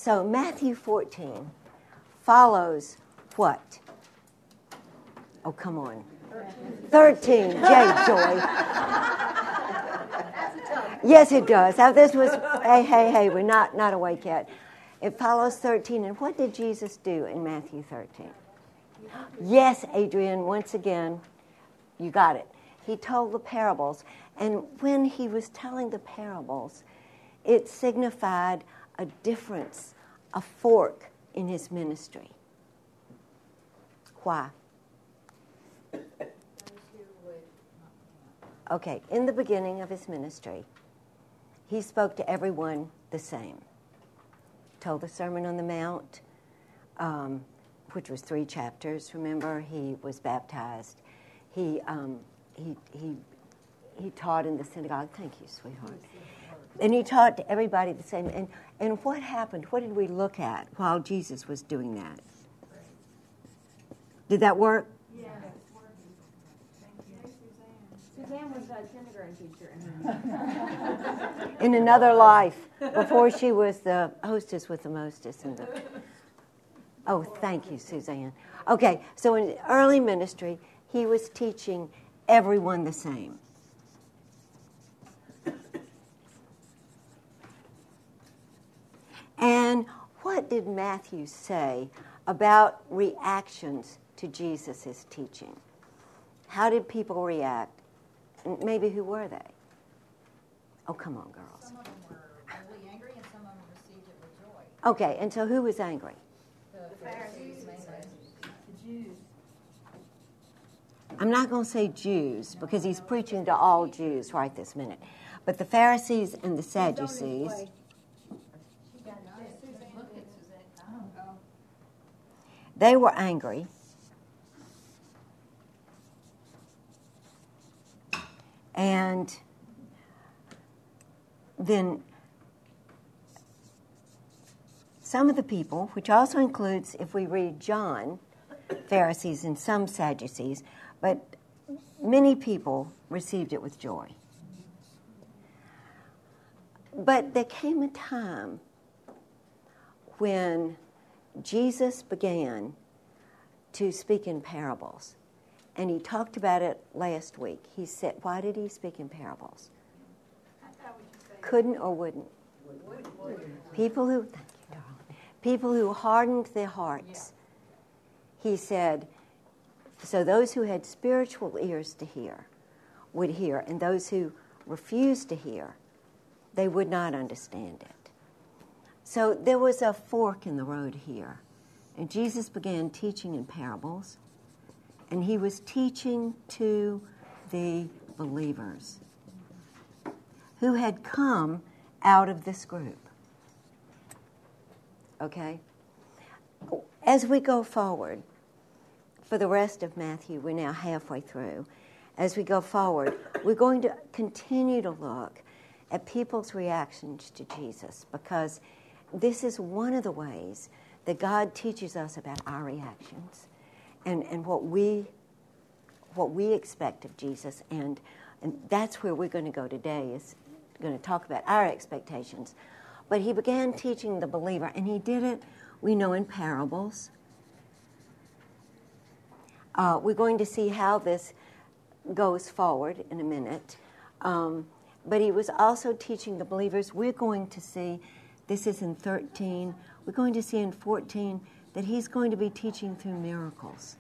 So Matthew 14 follows what? Oh, come on. 13. Joy. Yes, it does. Now, this was, hey, we're not awake yet. It follows 13. And what did Jesus do in Matthew 13? Yes, Adrian, once again, you got it. He told the parables. And when he was telling the parables, it signified a difference, a fork in his ministry. Why? Okay, in the beginning of his ministry, he spoke to everyone the same. Told the Sermon on the Mount, which was 3 chapters. Remember, he was baptized. He taught in the synagogue. Thank you, sweetheart. And he taught to everybody the same. And what happened? What did we look at while Jesus was doing that? Did that work? Yeah. Suzanne was a kindergarten teacher. In another life, before she was the hostess with the mostest. Oh, thank you, Suzanne. Okay, so in early ministry, he was teaching everyone the same. And what did Matthew say about reactions to Jesus' teaching? How did people react? And maybe who were they? Oh, come on, girls. Some of them were really angry and some of them received it with joy. Okay, and so who was angry? The Pharisees mainly. The Jews. I'm not going to say Jews because he's preaching to all Jews right this minute. But the Pharisees and the Sadducees, they were angry. And then some of the people, which also includes, if we read John, Pharisees and some Sadducees, but many people received it with joy. But there came a time when Jesus began to speak in parables. And he talked about it last week. He said, why did he speak in parables? Couldn't or wouldn't? People who, thank you, darling. People who hardened their hearts. He said, so those who had spiritual ears to hear would hear, and those who refused to hear, they would not understand it. So there was a fork in the road here. And Jesus began teaching in parables. And he was teaching to the believers who had come out of this group. Okay? As we go forward, for the rest of Matthew, we're now halfway through. As we go forward, we're going to continue to look at people's reactions to Jesus, because this is one of the ways that God teaches us about our reactions and what we expect of Jesus. And that's where we're going to go today, is going to talk about our expectations. But he began teaching the believer, and he did it, we know, in parables. We're going to see how this goes forward in a minute. But he was also teaching the believers. We're going to see, this is in 13, we're going to see in 14 that he's going to be teaching through miracles.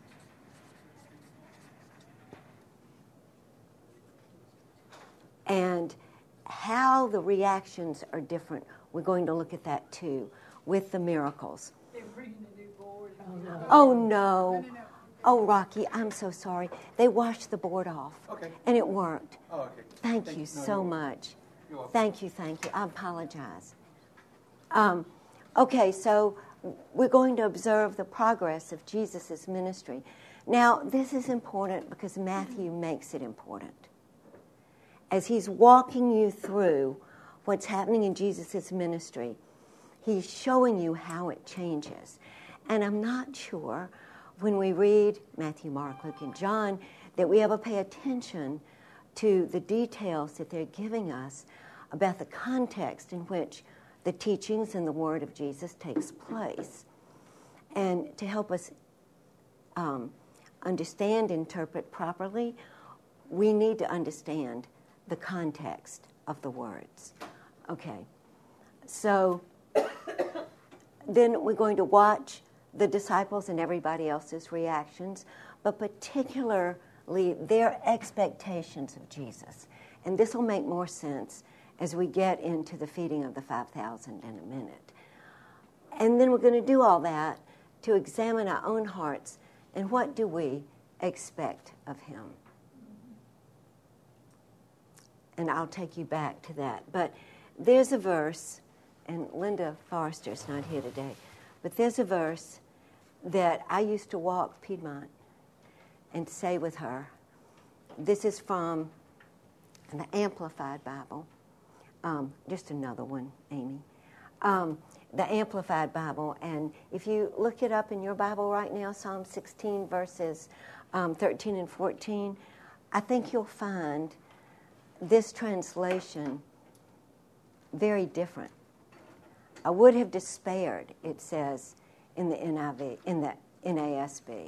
And how the reactions are different, we're going to look at that too, with the miracles. They're bringing a new board. Oh, no. Oh, Rocky, I'm so sorry. They washed the board off. Okay. And it worked. Oh, okay. Thank you so much. You're welcome. Thank you. I apologize. Okay, so we're going to observe the progress of Jesus' ministry. Now, this is important because Matthew makes it important. As he's walking you through what's happening in Jesus' ministry, he's showing you how it changes. And I'm not sure when we read Matthew, Mark, Luke, and John that we ever pay attention to the details that they're giving us about the context in which the teachings and the word of Jesus takes place. And to help us understand, interpret properly, we need to understand the context of the words. Okay, so then we're going to watch the disciples and everybody else's reactions, but particularly their expectations of Jesus. And this will make more sense as we get into the feeding of the 5,000 in a minute. And then we're going to do all that to examine our own hearts and what do we expect of him. And I'll take you back to that. But there's a verse, and Linda Forrester's not here today, but there's a verse that I used to walk Piedmont and say with her. This is from the Amplified Bible. Just another one, Amy. The Amplified Bible. And if you look it up in your Bible right now, Psalm 16, verses 13 and 14, I think you'll find this translation very different. I would have despaired, it says in the NIV, in the NASB.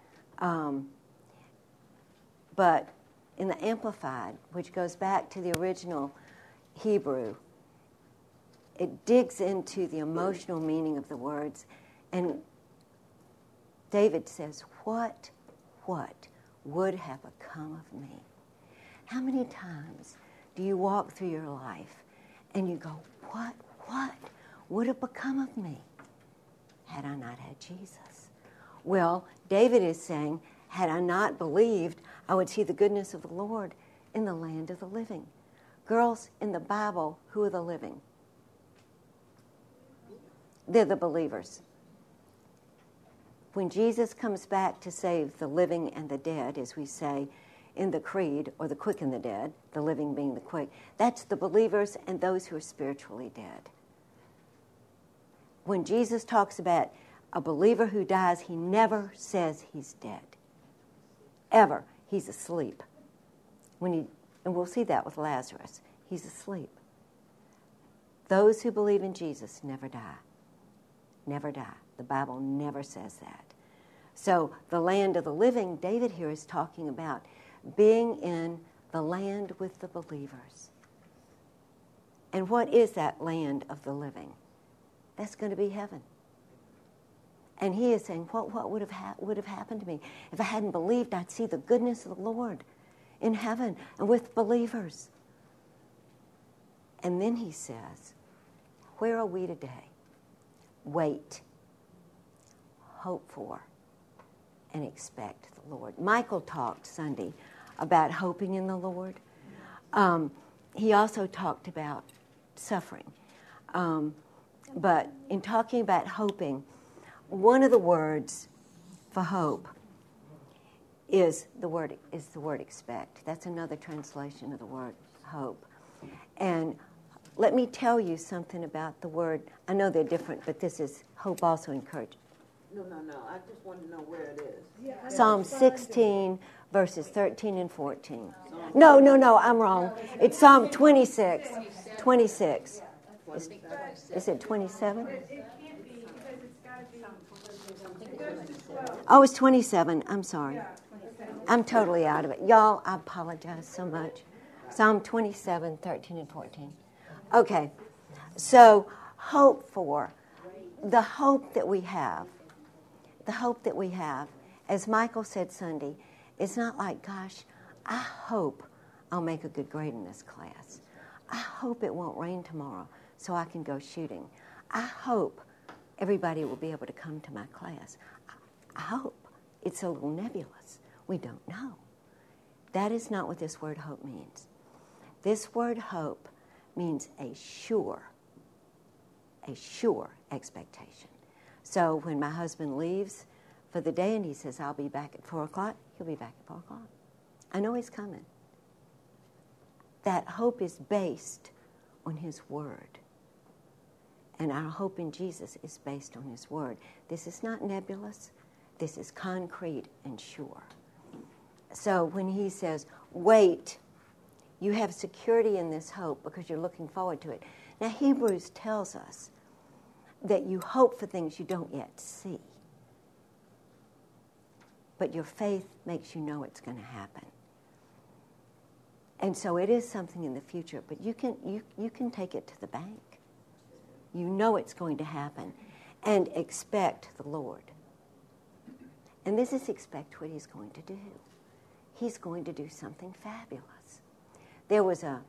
But in the Amplified, which goes back to the original Hebrew, it digs into the emotional meaning of the words. And David says, what would have become of me? How many times do you walk through your life and you go, what would have become of me had I not had Jesus? Well, David is saying, had I not believed, I would see the goodness of the Lord in the land of the living. Girls, in the Bible, who are the living? They're the believers. When Jesus comes back to save the living and the dead, as we say in the creed, or the quick and the dead, the living being the quick, that's the believers and those who are spiritually dead. When Jesus talks about a believer who dies, he never says he's dead. Ever. He's asleep. And we'll see that with Lazarus. He's asleep. Those who believe in Jesus never die. Never die. The Bible never says that. So the land of the living, David here is talking about being in the land with the believers. And what is that land of the living? That's going to be heaven. And he is saying, what would have happened to me if I hadn't believed I'd see the goodness of the Lord in heaven and with believers? And then he says, where are we today? Wait, hope for, and expect the Lord. Michael talked Sunday about hoping in the Lord. He also talked about suffering. But in talking about hoping, one of the words for hope is the word expect. That's another translation of the word hope. And let me tell you something about the word. I know they're different, but this is hope also encourage. No. I just want to know where it is. Yeah, Psalm 16, verses 13 and 14. No, I'm wrong. It's Psalm 26. 26. Is it 27? Oh, it's 27. I'm sorry. I'm totally out of it. Y'all, I apologize so much. Psalm 27, 13 and 14. Okay. So, hope for. The hope that we have, as Michael said Sunday, it's not like, gosh, I hope I'll make a good grade in this class. I hope it won't rain tomorrow so I can go shooting. I hope everybody will be able to come to my class. I hope. It's a little nebulous. We don't know. That is not what this word hope means. This word hope means a sure expectation. So when my husband leaves for the day and he says, I'll be back at 4 o'clock, he'll be back at 4 o'clock. I know he's coming. That hope is based on his word. And our hope in Jesus is based on his word. This is not nebulous. This is concrete and sure. So when he says, wait, you have security in this hope because you're looking forward to it. Now, Hebrews tells us that you hope for things you don't yet see. But your faith makes you know it's going to happen. And so it is something in the future, but you can take it to the bank. You know it's going to happen. And expect the Lord. And this is expect what He's going to do. He's going to do something fabulous. There was a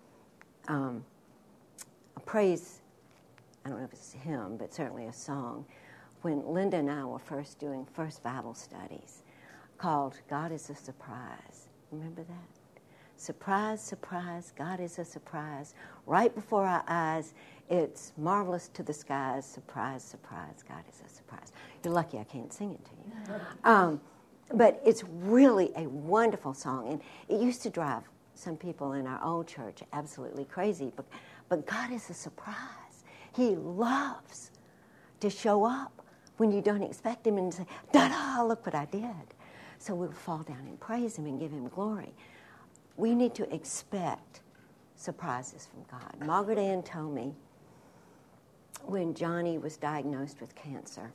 praise, I don't know if it's a hymn, but certainly a song, when Linda and I were first doing First Bible Studies, called God is a Surprise. Remember that? Surprise, surprise, God is a surprise. Right before our eyes, it's marvelous to the skies. Surprise, surprise, God is a surprise. You're lucky I can't sing it to you. But it's really a wonderful song. And it used to drive some people in our old church absolutely crazy. But God is a surprise. He loves to show up when you don't expect Him and say, da-da, look what I did. So we'll fall down and praise Him and give Him glory. We need to expect surprises from God. Margaret Ann told me when Johnny was diagnosed with cancer,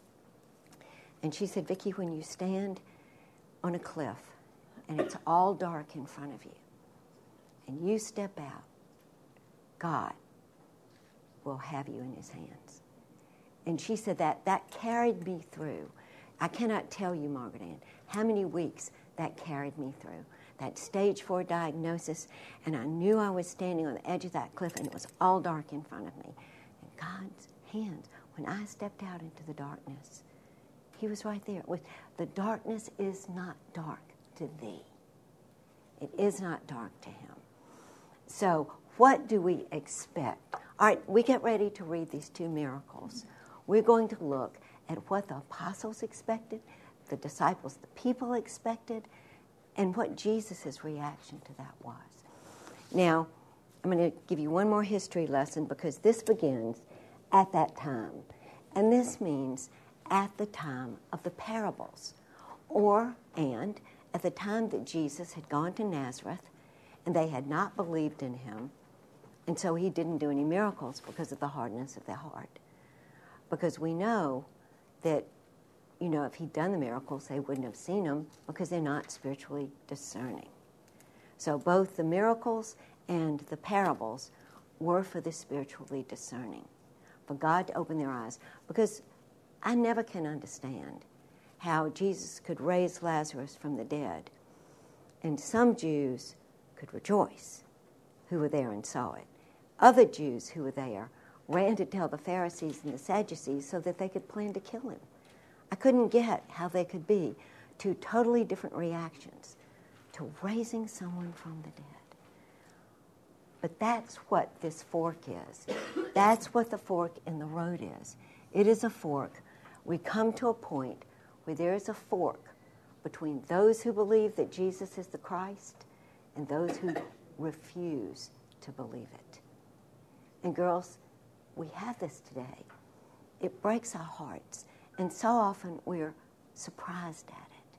and she said, Vicki, when you stand on a cliff and it's all dark in front of you and you step out, God will have you in His hands. And she said that carried me through. I cannot tell you, Margaret Ann, how many weeks that carried me through. That stage 4 diagnosis, and I knew I was standing on the edge of that cliff and it was all dark in front of me. And God's hands, when I stepped out into the darkness, He was right there. The darkness is not dark to thee. It is not dark to Him. So what do we expect? All right, we get ready to read these 2 miracles. We're going to look at what the apostles expected, the disciples, the people expected, and what Jesus' reaction to that was. Now, I'm going to give you one more history lesson because this begins at that time. And this means at the time of the parables, and at the time that Jesus had gone to Nazareth and they had not believed in Him, and so He didn't do any miracles because of the hardness of their heart. Because we know that, if He'd done the miracles, they wouldn't have seen them because they're not spiritually discerning. So both the miracles and the parables were for the spiritually discerning, for God to open their eyes. Because I never can understand how Jesus could raise Lazarus from the dead, and some Jews could rejoice who were there and saw it. Other Jews who were there ran to tell the Pharisees and the Sadducees so that they could plan to kill Him. I couldn't get how there could be 2 totally different reactions to raising someone from the dead. But that's what this fork is. That's what the fork in the road is. It is a fork. We come to a point where there is a fork between those who believe that Jesus is the Christ and those who refuse to believe it. And girls, we have this today. It breaks our hearts. And so often we're surprised at it.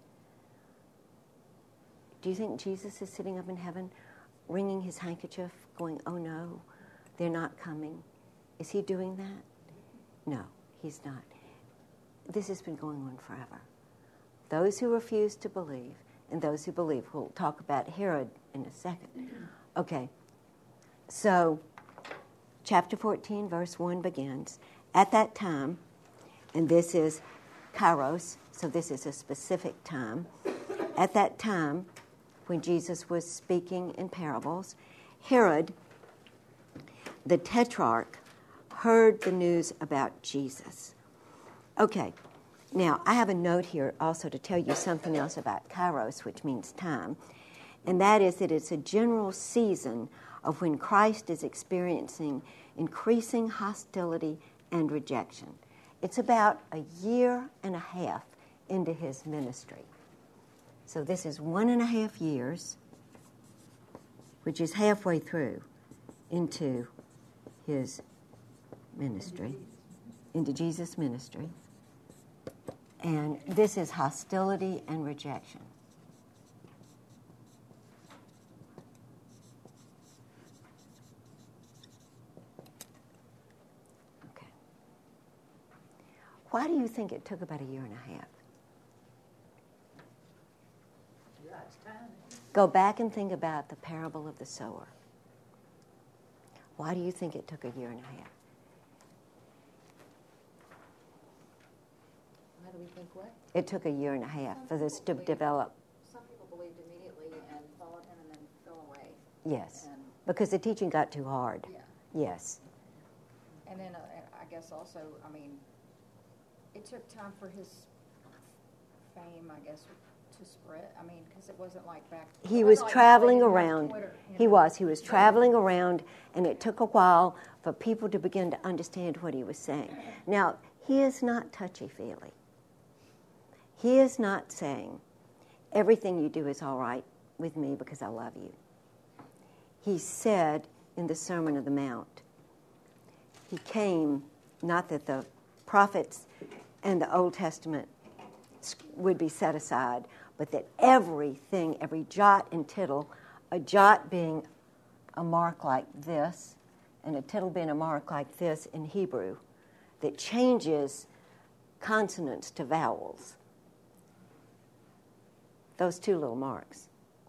Do you think Jesus is sitting up in heaven, wringing His handkerchief, going, oh no, they're not coming? Is He doing that? No, He's not. This has been going on forever. Those who refuse to believe and those who believe. We'll talk about Herod in a second. Okay, so chapter 14, verse 1 begins. At that time, and this is Kairos, so this is a specific time. At that time, when Jesus was speaking in parables, Herod, the tetrarch, heard the news about Jesus. Okay, now I have a note here also to tell you something else about Kairos, which means time, and that is that it's a general season of when Christ is experiencing increasing hostility and rejection. It's about 1.5 years into His ministry. So this is 1.5 years, which is halfway through into His ministry, into Jesus' ministry. And this is hostility and rejection. Why do you think it took about a year and a half? Go back and think about the parable of the sower. Why do you think it took a year and a half? Why do we think what? It took a year and a half for this to develop. Some people believed immediately and followed him and then fell away. Yes, And, because the teaching got too hard. yeah. Yes. And then I guess also, I mean, it took time for his fame, I guess, to spread. I mean, because it wasn't like back. He was traveling didn't have around. Twitter, you He know. was. He was traveling around, and it took a while for people to begin to understand what he was saying. Now, he is not touchy-feely. He is not saying, everything you do is all right with me because I love you. He said in the Sermon on the Mount, he came, not that the prophets and the Old Testament would be set aside, but that everything, every jot and tittle, a jot being a mark like this, and a tittle being a mark like this in Hebrew, that changes consonants to vowels. Those two little marks.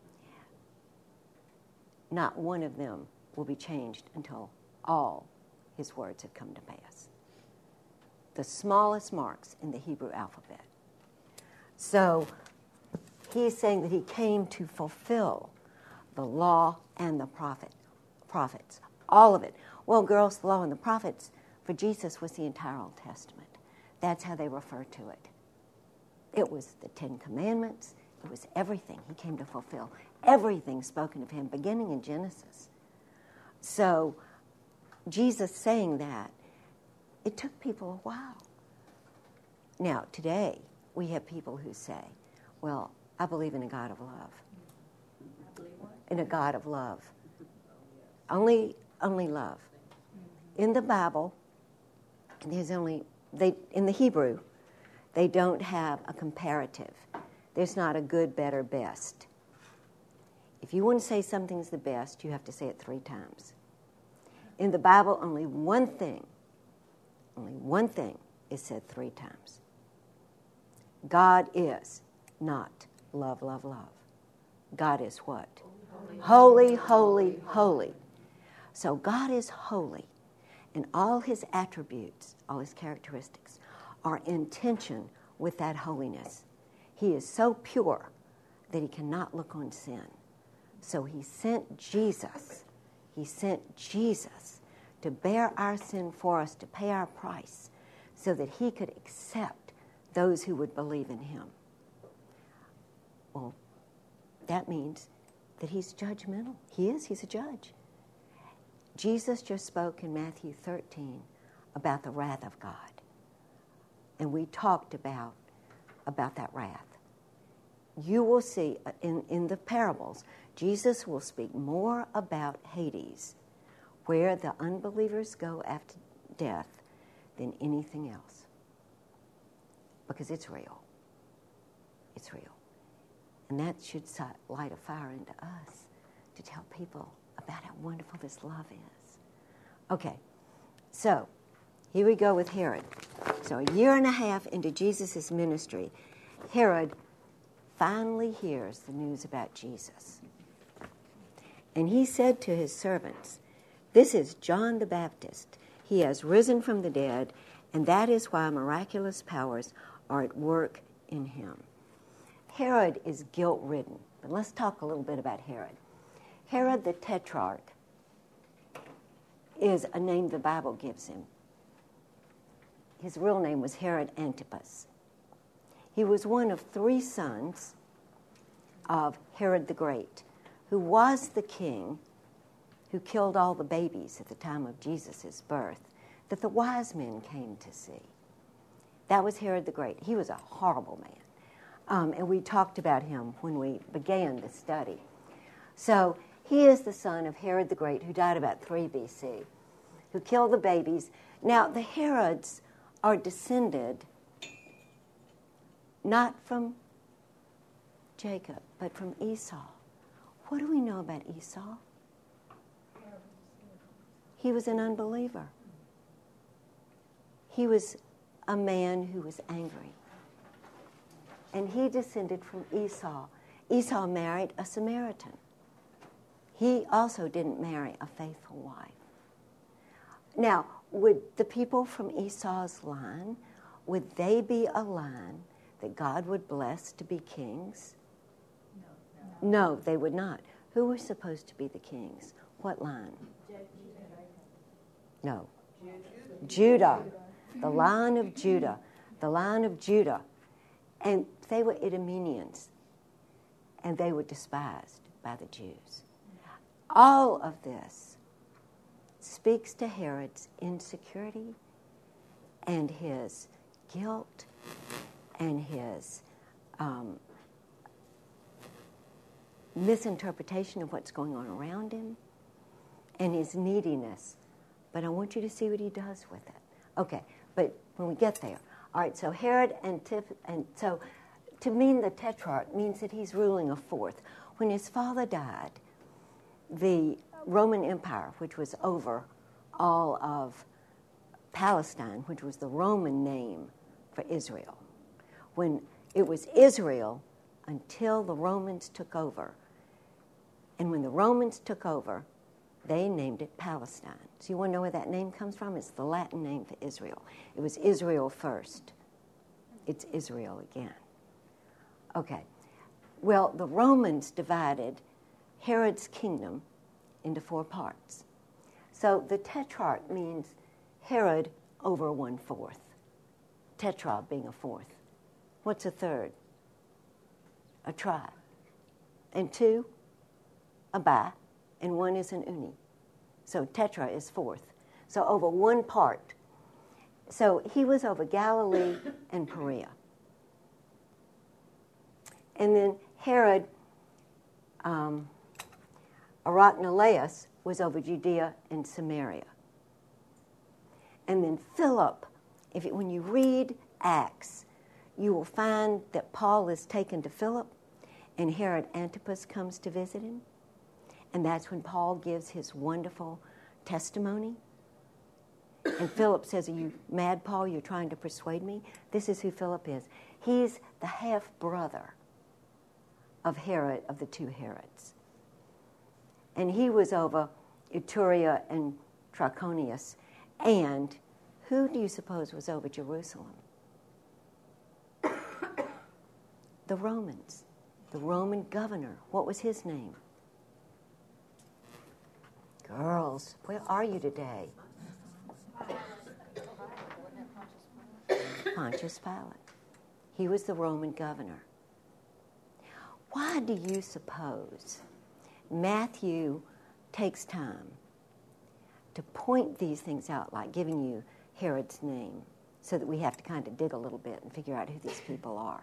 Not one of them will be changed until all his words have come to pass. The smallest marks in the Hebrew alphabet. So he's saying that he came to fulfill the law and the prophets. All of it. Well, girls, the law and the prophets for Jesus was the entire Old Testament. That's how they refer to it. It was the Ten Commandments. It was everything he came to fulfill. Everything spoken of him, beginning in Genesis. So Jesus saying that, it took people a while. Now, today, we have people who say, well, I believe in a God of love. In a God of love. Only love. In the Bible, there's only, in the Hebrew, they don't have a comparative. There's not a good, better, best. If you want to say something's the best, you have to say it 3 times. In the Bible, only one thing is said 3 times. God is not love, love, love. God is what? Holy, holy, holy. So God is holy, and all his attributes, all his characteristics, are in tension with that holiness. He is so pure that he cannot look on sin. So he sent Jesus. He sent Jesus to bear our sin for us, to pay our price, so that he could accept those who would believe in him. Well, that means that he's judgmental. He is. He's a judge. Jesus just spoke in Matthew 13 about the wrath of God. And we talked about that wrath. You will see in the parables, Jesus will speak more about Hades, where the unbelievers go after death, than anything else. Because it's real. It's real. And that should light a fire into us to tell people about how wonderful this love is. Okay, so here we go with Herod. So a year and a half into Jesus' ministry, Herod finally hears the news about Jesus. And he said to his servants, "This is John the Baptist. He has risen from the dead, and that is why miraculous powers are at work in him." Herod is guilt-ridden. But let's talk a little bit about Herod. Herod the Tetrarch is a name the Bible gives him. His real name was Herod Antipas. He was one of 3 sons of Herod the Great, who was the king who killed all the babies at the time of Jesus' birth that the wise men came to see. That was Herod the Great. He was a horrible man. And we talked about him when we began the study. So he is the son of Herod the Great, who died about 3 BC, who killed the babies. Now, the Herods are descended not from Jacob, but from Esau. What do we know about Esau? He was an unbeliever. He was a man who was angry. And he descended from Esau. Esau married a Samaritan. He also didn't marry a faithful wife. Now, would the people from Esau's line, would they be a line that God would bless to be kings? No, they would not. Who were supposed to be the kings? What line? No. Judah. The line of Judah. The line of Judah. And they were Idumeans. And they were despised by the Jews. All of this speaks to Herod's insecurity and his guilt and his misinterpretation of what's going on around him and his neediness. But I want you to see what he does with it. Okay, but when we get there. All right, so Herod and so to mean the tetrarch means that he's ruling a fourth. When his father died, the Roman Empire, which was over all of Palestine, which was the Roman name for Israel, when it was Israel until the Romans took over. And when the Romans took over, they named it Palestine. So you want to know where that name comes from? It's the Latin name for Israel. It was Israel first. It's Israel again. Okay. Well, the Romans divided Herod's kingdom into 4 parts. So the tetrarch means Herod over 1/4. Tetra being a fourth. What's a third? A tri. And 2, a bi. And 1 is an uni. So tetra is fourth. So over 1 part. So he was over Galilee and Perea. And then Herod Arachelaus was over Judea and Samaria. And then Philip, when you read Acts, you will find that Paul is taken to Philip and Herod Antipas comes to visit him. And that's when Paul gives his wonderful testimony. And Philip says, "Are you mad, Paul? You're trying to persuade me?" This is who Philip is. He's the half-brother of Herod, of the 2 Herods. And he was over Iturea and Trachonius. And who do you suppose was over Jerusalem? The Romans. The Roman governor. What was his name? Girls, where are you today? Pontius Pilate. He was the Roman governor. Why do you suppose Matthew takes time to point these things out, like giving you Herod's name, so that we have to kind of dig a little bit and figure out who these people are?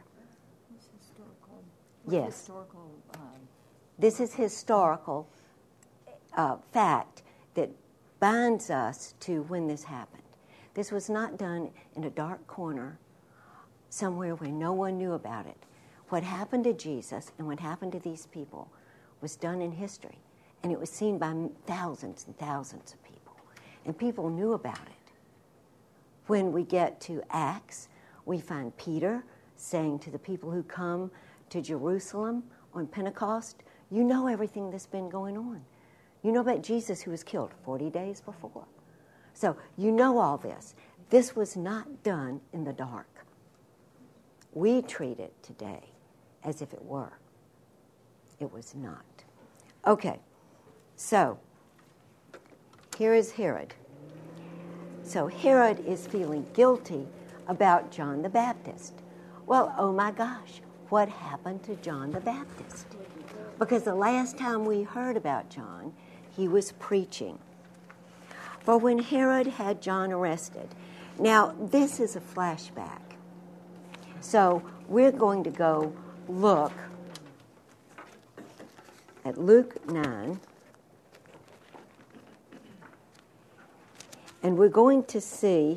Yes. This is historical fact that binds us to when this happened. This was not done in a dark corner somewhere where no one knew about it. What happened to Jesus and what happened to these people was done in history, and it was seen by thousands and thousands of people, and people knew about it. When we get to Acts, we find Peter saying to the people who come to Jerusalem on Pentecost, "You know everything that's been going on. You know about Jesus who was killed 40 days before. So you know all this. This was not done in the dark. We treat it today as if it were. It was not. Okay, so here is Herod. So Herod is feeling guilty about John the Baptist. Well, oh my gosh, what happened to John the Baptist? Because the last time we heard about John, he was preaching. For when Herod had John arrested. Now, this is a flashback. So we're going to go look at Luke 9. And we're going to see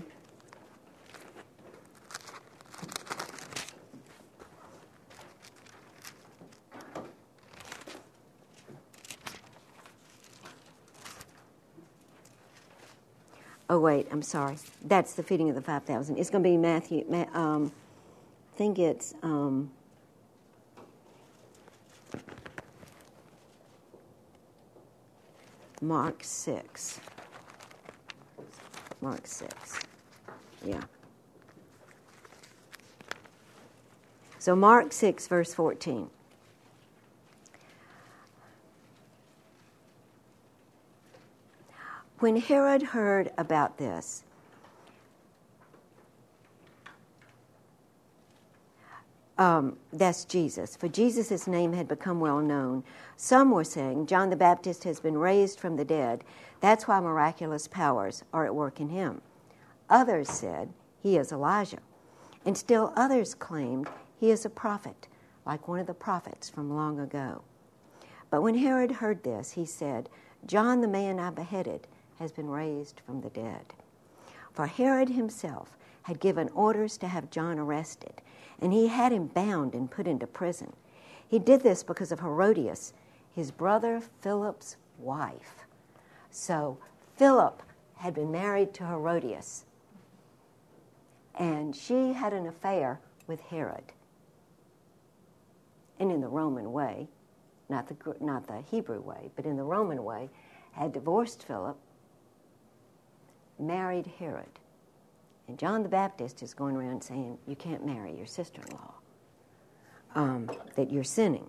Oh, wait, I'm sorry. That's the feeding of the 5,000. It's going to be Matthew. I think it's Mark 6. Mark 6. Yeah. So Mark 6, verse 14. When Herod heard about this, that's Jesus. For Jesus' name had become well known. Some were saying, John the Baptist has been raised from the dead. That's why miraculous powers are at work in him. Others said, he is Elijah. And still others claimed he is a prophet, like one of the prophets from long ago. But when Herod heard this, he said, John the man I beheaded has been raised from the dead. For Herod himself had given orders to have John arrested, and he had him bound and put into prison. He did this because of Herodias, his brother Philip's wife. So Philip had been married to Herodias, and she had an affair with Herod. And in the Roman way, not the Hebrew way, but in the Roman way, had divorced Philip, married Herod. And John the Baptist is going around saying, you can't marry your sister-in-law, that you're sinning.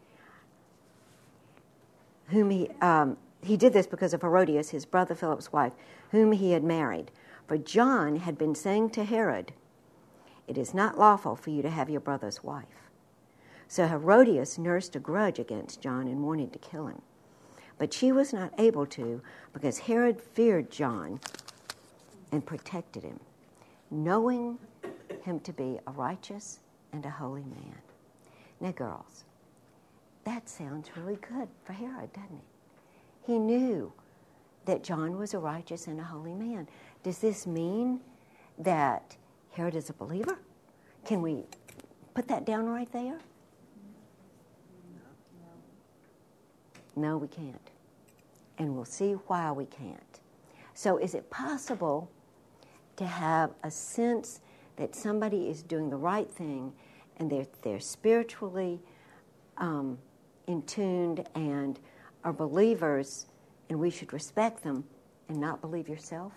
Whom he did this because of Herodias, his brother Philip's wife, whom he had married. For John had been saying to Herod, it is not lawful for you to have your brother's wife. So Herodias nursed a grudge against John and wanted to kill him. But she was not able to because Herod feared John and protected him, knowing him to be a righteous and a holy man. Now, girls, that sounds really good for Herod, doesn't it? He knew that John was a righteous and a holy man. Does this mean that Herod is a believer? Can we put that down right there? No, we can't. And we'll see why we can't. So is it possible to have a sense that somebody is doing the right thing and they're spiritually in tuned and are believers and we should respect them and not believe yourself?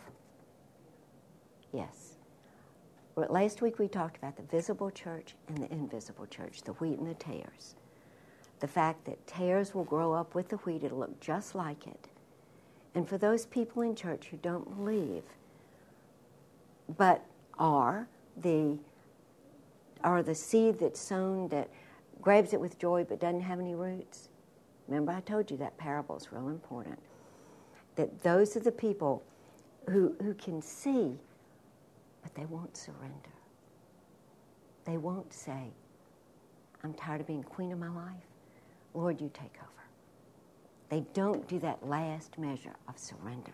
Yes. Well, last week we talked about the visible church and the invisible church, the wheat and the tares. The fact that tares will grow up with the wheat, it'll look just like it. And for those people in church who don't believe, but are the seed that's sown that grabs it with joy but doesn't have any roots. Remember I told you that parable is real important. That those are the people who can see, but they won't surrender. They won't say, I'm tired of being queen of my life. Lord, you take over. They don't do that last measure of surrender.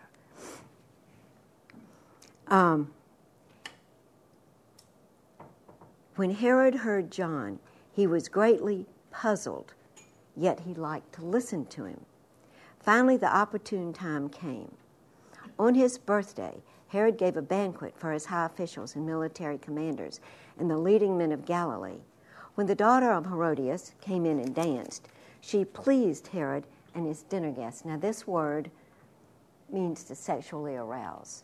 When Herod heard John, he was greatly puzzled, yet he liked to listen to him. Finally, the opportune time came. On his birthday, Herod gave a banquet for his high officials and military commanders and the leading men of Galilee. When the daughter of Herodias came in and danced, she pleased Herod and his dinner guests. Now, this word means to sexually arouse.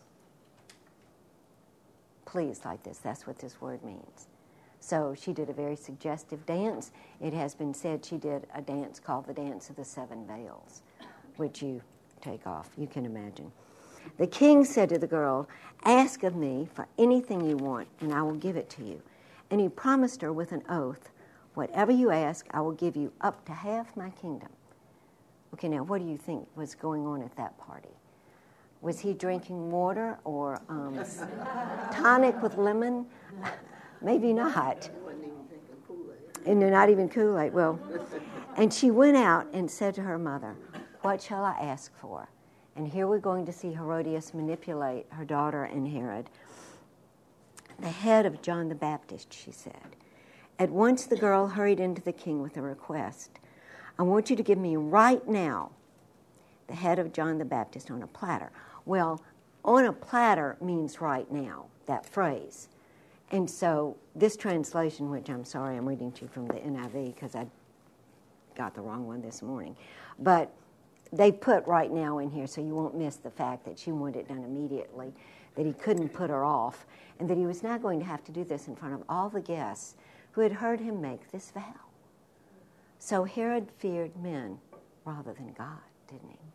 Pleased like this, that's what this word means. So she did a very suggestive dance. It has been said she did a dance called the Dance of the Seven Veils, which you take off, you can imagine. The king said to the girl, ask of me for anything you want, and I will give it to you. And he promised her with an oath, whatever you ask, I will give you up to half my kingdom. Okay, now what do you think was going on at that party? Was he drinking water or tonic with lemon? Maybe not. And they're not even Kool-Aid. Well, and she went out and said to her mother, what shall I ask for? And here we're going to see Herodias manipulate her daughter and Herod. The head of John the Baptist, she said. At once the girl hurried into the king with a request. I want you to give me right now the head of John the Baptist on a platter. Well, on a platter means right now, that phrase. And so this translation, which I'm sorry I'm reading to you from the NIV because I got the wrong one this morning, but they put right now in here so you won't miss the fact that she wanted it done immediately, that he couldn't put her off, and that he was now going to have to do this in front of all the guests who had heard him make this vow. So Herod feared men rather than God, didn't he?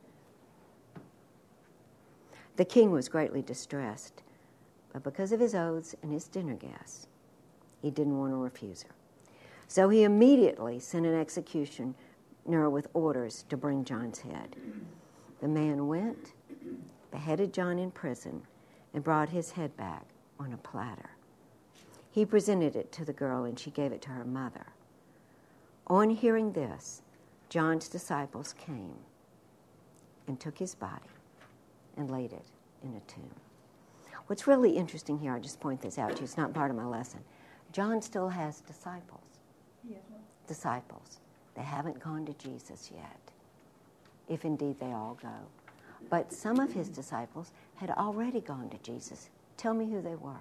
The king was greatly distressed, but because of his oaths and his dinner guests, he didn't want to refuse her. So he immediately sent an executioner with orders to bring John's head. The man went, beheaded John in prison, and brought his head back on a platter. He presented it to the girl, and she gave it to her mother. On hearing this, John's disciples came and took his body and laid it in a tomb. What's really interesting here, I'll just point this out to you, it's not part of my lesson. John still has disciples. Yes. Disciples. They haven't gone to Jesus yet, if indeed they all go. But some of his disciples had already gone to Jesus. Tell me who they were.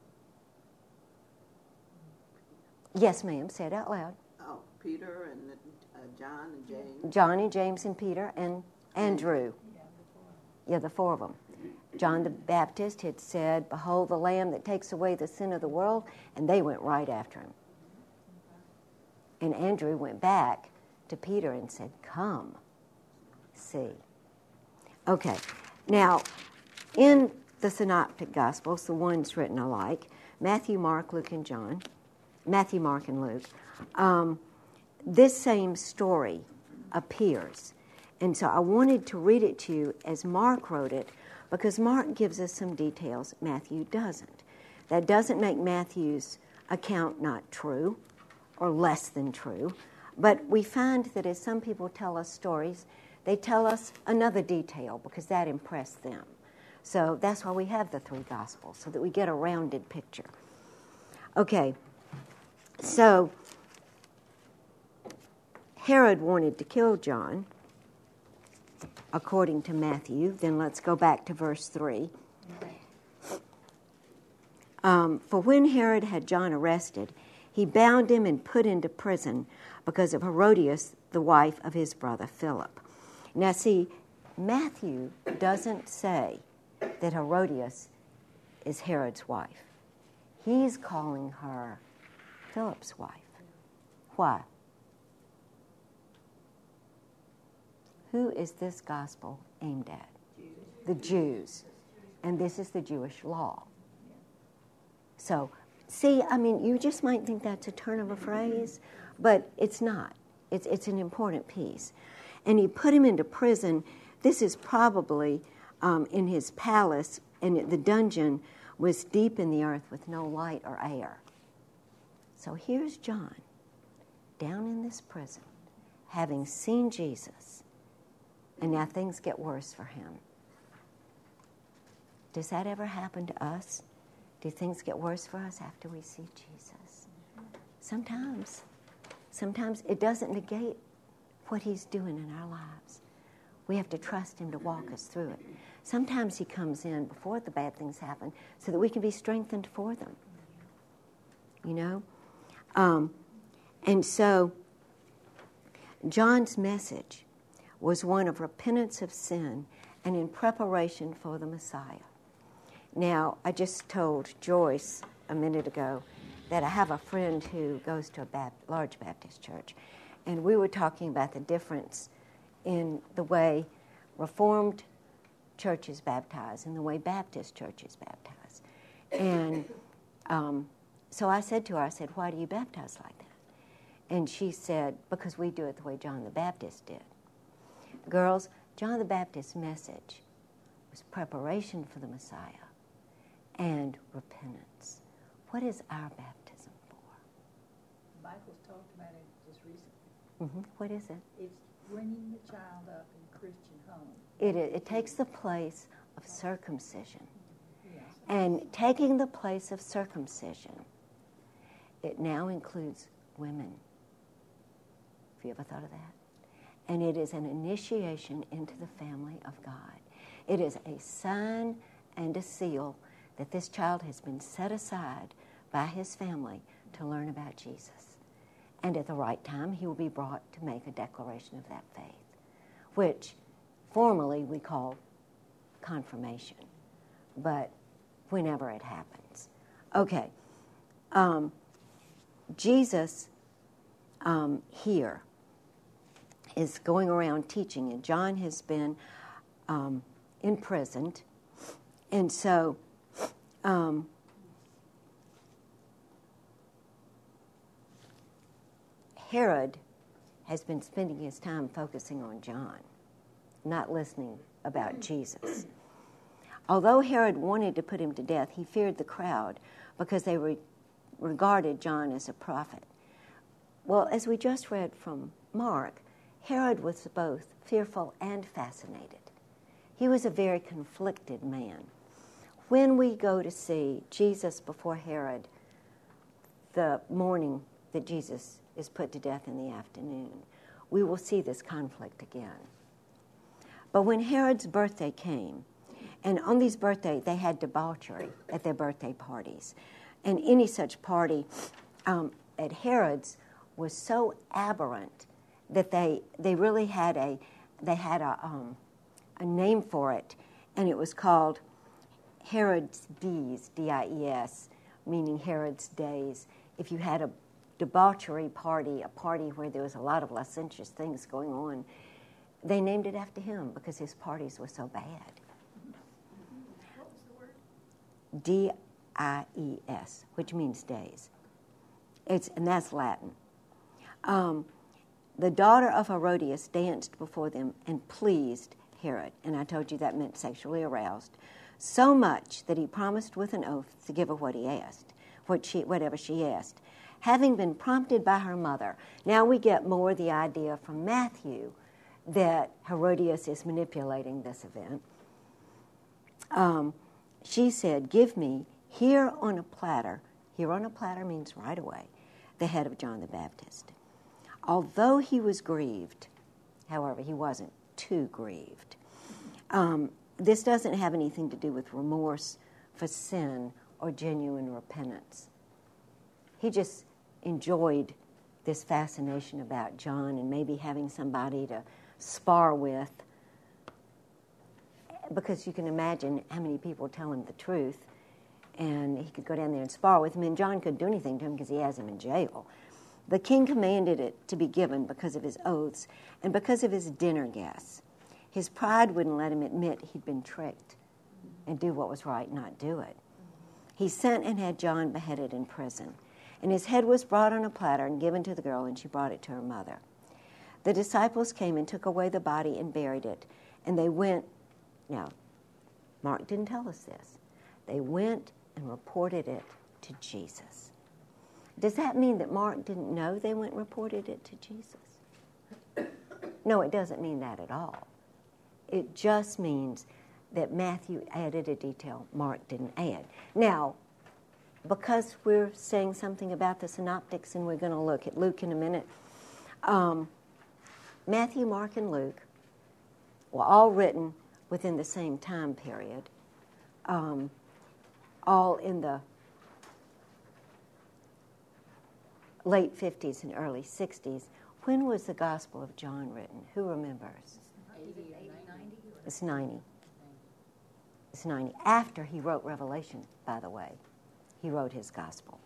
Yes, ma'am. Say it out loud. Oh, Peter and John and James. John and James and Peter and Andrew. Yeah, the four of them. John the Baptist had said, "Behold the Lamb that takes away the sin of the world," and they went right after him. And Andrew went back to Peter and said, "Come, see." Okay, now, in the Synoptic Gospels, the ones written alike, Matthew, Mark, Luke, and John, Matthew, Mark, and Luke, this same story appears. And so I wanted to read it to you as Mark wrote it, because Mark gives us some details Matthew doesn't. That doesn't make Matthew's account not true or less than true, but we find that as some people tell us stories, they tell us another detail because that impressed them. So that's why we have the three Gospels, so that we get a rounded picture. Okay, so Herod wanted to kill John, according to Matthew. Then let's go back to verse 3. For when Herod had John arrested, he bound him and put into prison because of Herodias, the wife of his brother Philip. Now see, Matthew doesn't say that Herodias is Herod's wife. He's calling her Philip's wife. Why? Who is this gospel aimed at? The Jews. And this is the Jewish law. So, see, I mean, you just might think that's a turn of a phrase, but it's not. It's an important piece. And he put him into prison. This is probably in his palace, and the dungeon was deep in the earth with no light or air. So here's John, down in this prison, having seen Jesus, and now things get worse for him. Does that ever happen to us? Do things get worse for us after we see Jesus? Sometimes. Sometimes it doesn't negate what he's doing in our lives. We have to trust him to walk us through it. Sometimes he comes in before the bad things happen so that we can be strengthened for them. You know? And so John's message was one of repentance of sin and in preparation for the Messiah. Now, I just told Joyce a minute ago that I have a friend who goes to a large Baptist church, and we were talking about the difference in the way Reformed churches baptize and the way Baptist churches baptize. And so I said to her, I said, "Why do you baptize like that?" And she said, "Because we do it the way John the Baptist did." Girls, John the Baptist's message was preparation for the Messiah and repentance. What is our baptism for? Michael's talked about it just recently. Mm-hmm. What is it? It's bringing the child up in Christian home. It takes the place of circumcision. Yes. And taking the place of circumcision, it now includes women. Have you ever thought of that? And it is an initiation into the family of God. It is a sign and a seal that this child has been set aside by his family to learn about Jesus. And at the right time, he will be brought to make a declaration of that faith, which formally we call confirmation, but whenever it happens. Okay, Jesus here is going around teaching, and John has been imprisoned, and so Herod has been spending his time focusing on John, not listening about Jesus. Although Herod wanted to put him to death, he feared the crowd because they regarded John as a prophet. Well, as we just read from Mark, Herod was both fearful and fascinated. He was a very conflicted man. When we go to see Jesus before Herod the morning that Jesus is put to death in the afternoon, we will see this conflict again. But when Herod's birthday came, and on these birthdays they had debauchery at their birthday parties, and any such party at Herod's was so aberrant that they really had a name for it, and it was called Herod's Dies, D-I-E-S, meaning Herod's Days. If you had a debauchery party, a party where there was a lot of licentious things going on, they named it after him because his parties were so bad. What was the word? D-I-E-S, which means days. And that's Latin. The daughter of Herodias danced before them and pleased Herod, and I told you that meant sexually aroused, so much that he promised with an oath to give her what he asked, whatever she asked. Having been prompted by her mother, now we get more the idea from Matthew that Herodias is manipulating this event. She said, "Give me here on a platter," here on a platter means right away, the head of John the Baptist. Although he was grieved, however, he wasn't too grieved. This doesn't have anything to do with remorse for sin or genuine repentance. He just enjoyed this fascination about John and maybe having somebody to spar with, because you can imagine how many people tell him the truth, and he could go down there and spar with him, and John couldn't do anything to him because he has him in jail. The king commanded it to be given because of his oaths and because of his dinner guests. His pride wouldn't let him admit he'd been tricked and do what was right, not do it. He sent and had John beheaded in prison, and his head was brought on a platter and given to the girl, and she brought it to her mother. The disciples came and took away the body and buried it, and they went. Now, Mark didn't tell us this. They went and reported it to Jesus. Does that mean that Mark didn't know they went and reported it to Jesus? No, it doesn't mean that at all. It just means that Matthew added a detail Mark didn't add. Now, because we're saying something about the synoptics, and we're going to look at Luke in a minute, Matthew, Mark, and Luke were all written within the same time period, all in the late 50s and early 60s. When was the Gospel of John written? Who remembers? 80 or 90? It's 90. It's 90. After he wrote Revelation, by the way. He wrote his Gospel.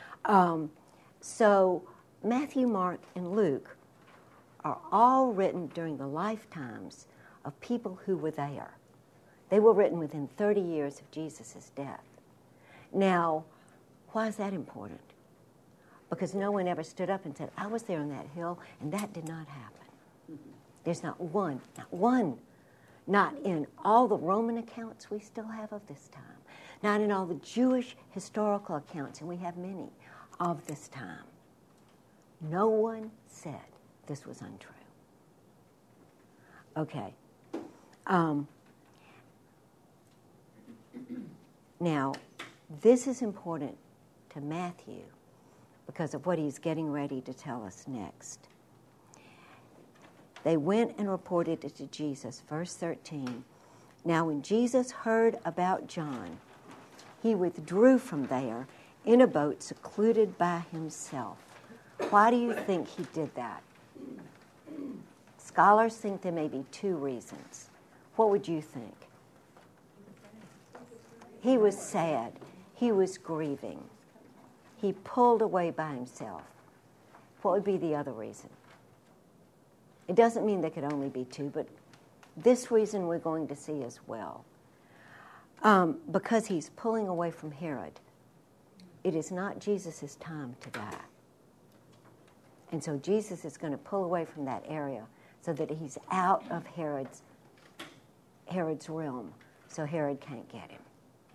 So Matthew, Mark, and Luke are all written during the lifetimes of people who were there. They were written within 30 years of Jesus' death. Now, why is that important? Because no one ever stood up and said, I was there on that hill, and that did not happen. Mm-hmm. There's not one, not in all the Roman accounts we still have of this time, not in all the Jewish historical accounts, and we have many, of this time. No one said this was untrue. Okay. Now, this is important to Matthew because of what he's getting ready to tell us next. They went and reported it to Jesus, verse 13, Now when Jesus heard about John, he withdrew from there in a boat secluded by himself. Why do you think he did that? Scholars think there may be two reasons. What would you think? He was sad. He was grieving. He pulled away by himself. What would be the other reason? It doesn't mean there could only be two, but this reason we're going to see as well. Because he's pulling away from Herod. It is not Jesus' time to die. And so Jesus is going to pull away from that area so that he's out of Herod's realm, so Herod can't get him.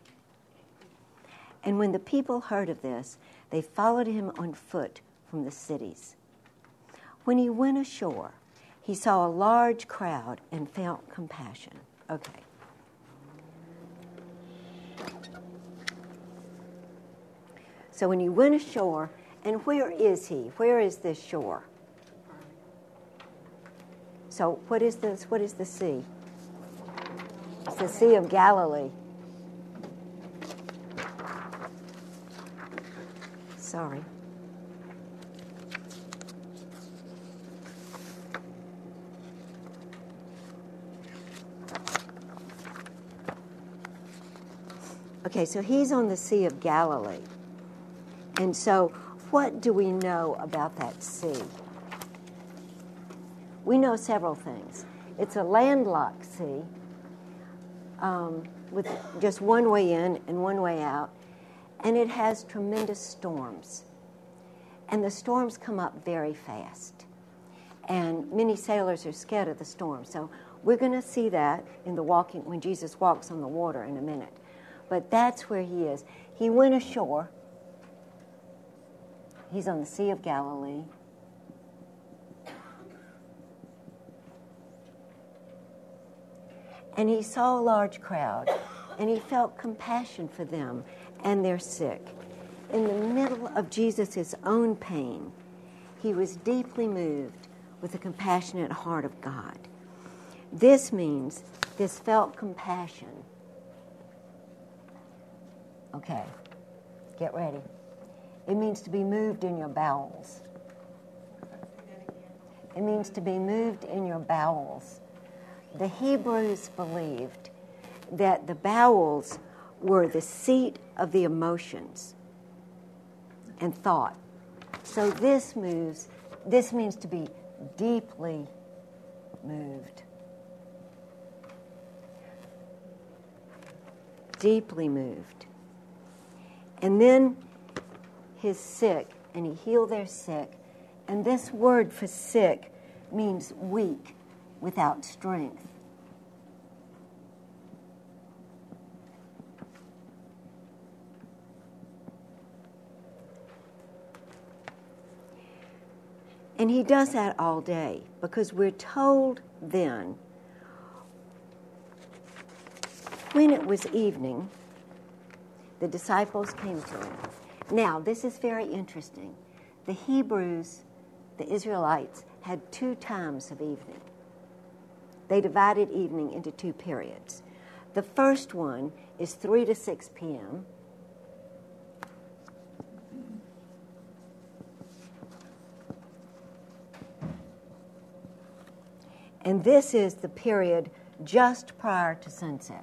And when the people heard of this, they followed him on foot from the cities. When he went ashore, he saw a large crowd and felt compassion. Okay. So when he went ashore, and where is he? Where is this shore? So what is this? What is the sea? It's the Sea of Galilee. Sorry. Okay, so he's on the Sea of Galilee. And so what do we know about that sea? We know several things. It's a landlocked sea with just one way in and one way out, and it has tremendous storms. And the storms come up very fast. And many sailors are scared of the storm. So we're going to see that in the walking when Jesus walks on the water in a minute. But that's where he is. He went ashore. He's on the Sea of Galilee. And he saw a large crowd, and he felt compassion for them and their sick. In the middle of Jesus' own pain, he was deeply moved with the compassionate heart of God. This means this felt compassion. Okay, get ready. It means to be moved in your bowels. It means to be moved in your bowels. The Hebrews believed that the bowels were the seat of the emotions and thought. So this means to be deeply moved. Deeply moved. And then his sick, and he healed their sick. And this word for sick means weak, without strength. And he does that all day, because we're told then, when it was evening, the disciples came to him. Now, this is very interesting. The Hebrews, the Israelites, had 2 times of evening. They divided evening into 2 periods. The first one is 3 to 6 p.m. And this is the period just prior to sunset.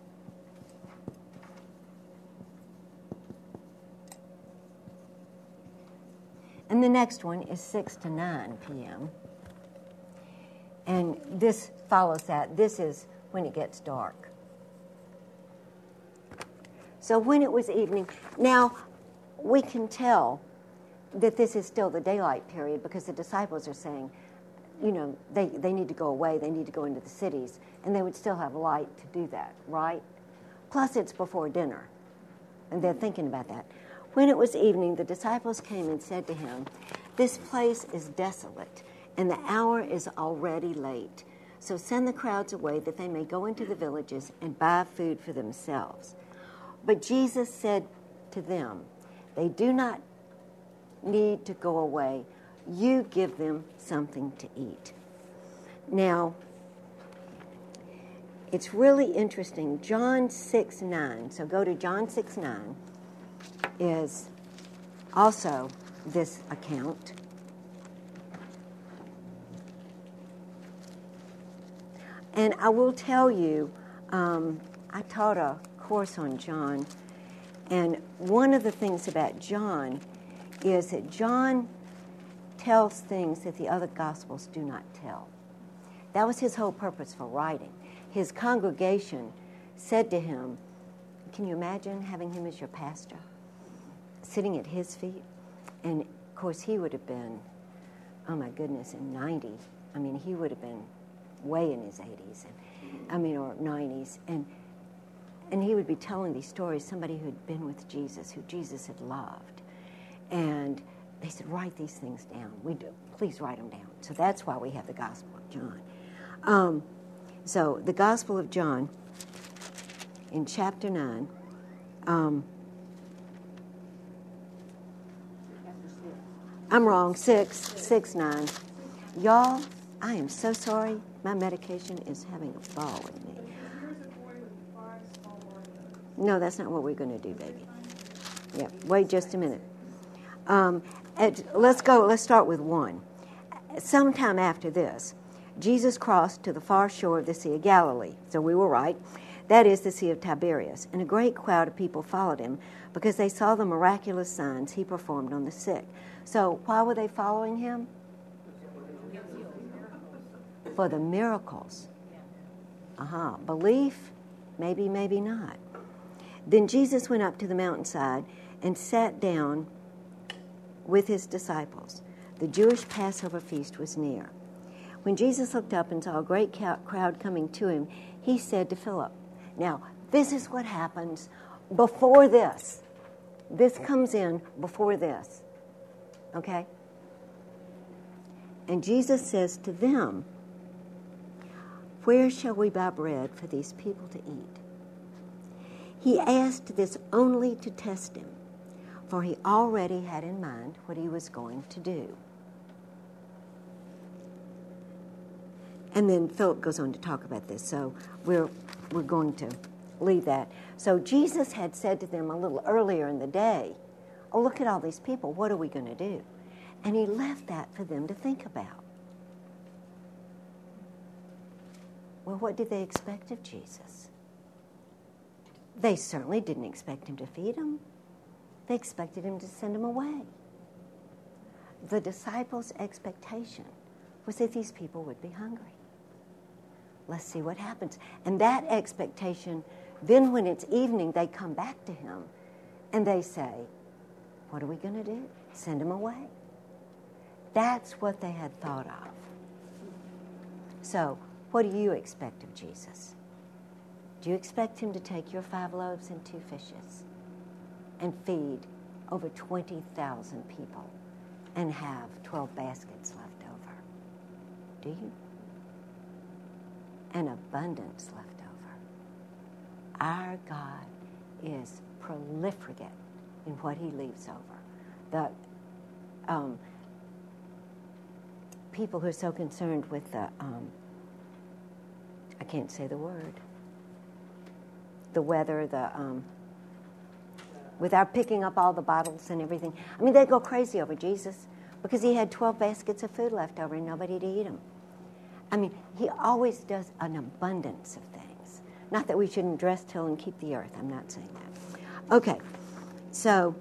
And the next one is 6 to 9 p.m. And this follows that. This is when it gets dark. So when it was evening, now we can tell that this is still the daylight period because the disciples are saying, you know, they need to go away, they need to go into the cities, and they would still have light to do that, right? Plus it's before dinner, and they're thinking about that. When it was evening, the disciples came and said to him, "This place is desolate, and the hour is already late. So send the crowds away that they may go into the villages and buy food for themselves." But Jesus said to them, "They do not need to go away. You give them something to eat." Now, it's really interesting. John 6:9. So go to John 6:9 is also this account. And I will tell you, I taught a course on John, and one of the things about John is that John tells things that the other Gospels do not tell. That was his whole purpose for writing. His congregation said to him, can you imagine having him as your pastor, sitting at his feet? And, of course, he would have been, oh, my goodness, in 90. I mean, he would have been way in his 80s, or 90s. And he would be telling these stories, somebody who'd been with Jesus, who Jesus had loved. And they said, write these things down. We do. Please write them down. So that's why we have the Gospel of John. So the Gospel of John, in chapter 9, I'm wrong, 6:9. Y'all, I am so sorry. My medication is having a ball with me. No, that's not what we're going to do, baby. Yeah, wait just a minute. Let's start with 1. Sometime after this, Jesus crossed to the far shore of the Sea of Galilee. So we were right. That is the Sea of Tiberias. And a great crowd of people followed him because they saw the miraculous signs he performed on the sick. So why were they following him? For the miracles. Belief? Maybe, maybe not. Then Jesus went up to the mountainside and sat down with his disciples. The Jewish Passover feast was near. When Jesus looked up and saw a great crowd coming to him, he said to Philip, now, this is what happens before this. This comes in before this. Okay? And Jesus says to them, where shall we buy bread for these people to eat? He asked this only to test him, for he already had in mind what he was going to do. And then Philip goes on to talk about this, so we're going to leave that. So Jesus had said to them a little earlier in the day, oh, look at all these people, what are we going to do? And he left that for them to think about. Well, what did they expect of Jesus? They certainly didn't expect him to feed them. They expected him to send them away. The disciples' expectation was that these people would be hungry. Let's see what happens. And that expectation, then when it's evening, they come back to him and they say, what are we going to do? Send him away. That's what they had thought of. So, what do you expect of Jesus? Do you expect him to take your 5 loaves and 2 fishes and feed over 20,000 people and have 12 baskets left over? Do you? And abundance left over. Our God is prolific in what he leaves over. The people who are so concerned with the, I can't say the word, the weather, with our picking up all the bottles and everything. I mean, they go crazy over Jesus because he had 12 baskets of food left over and nobody to eat them. I mean, he always does an abundance of things. Not that we shouldn't dress till and keep the earth. I'm not saying that. Okay, so,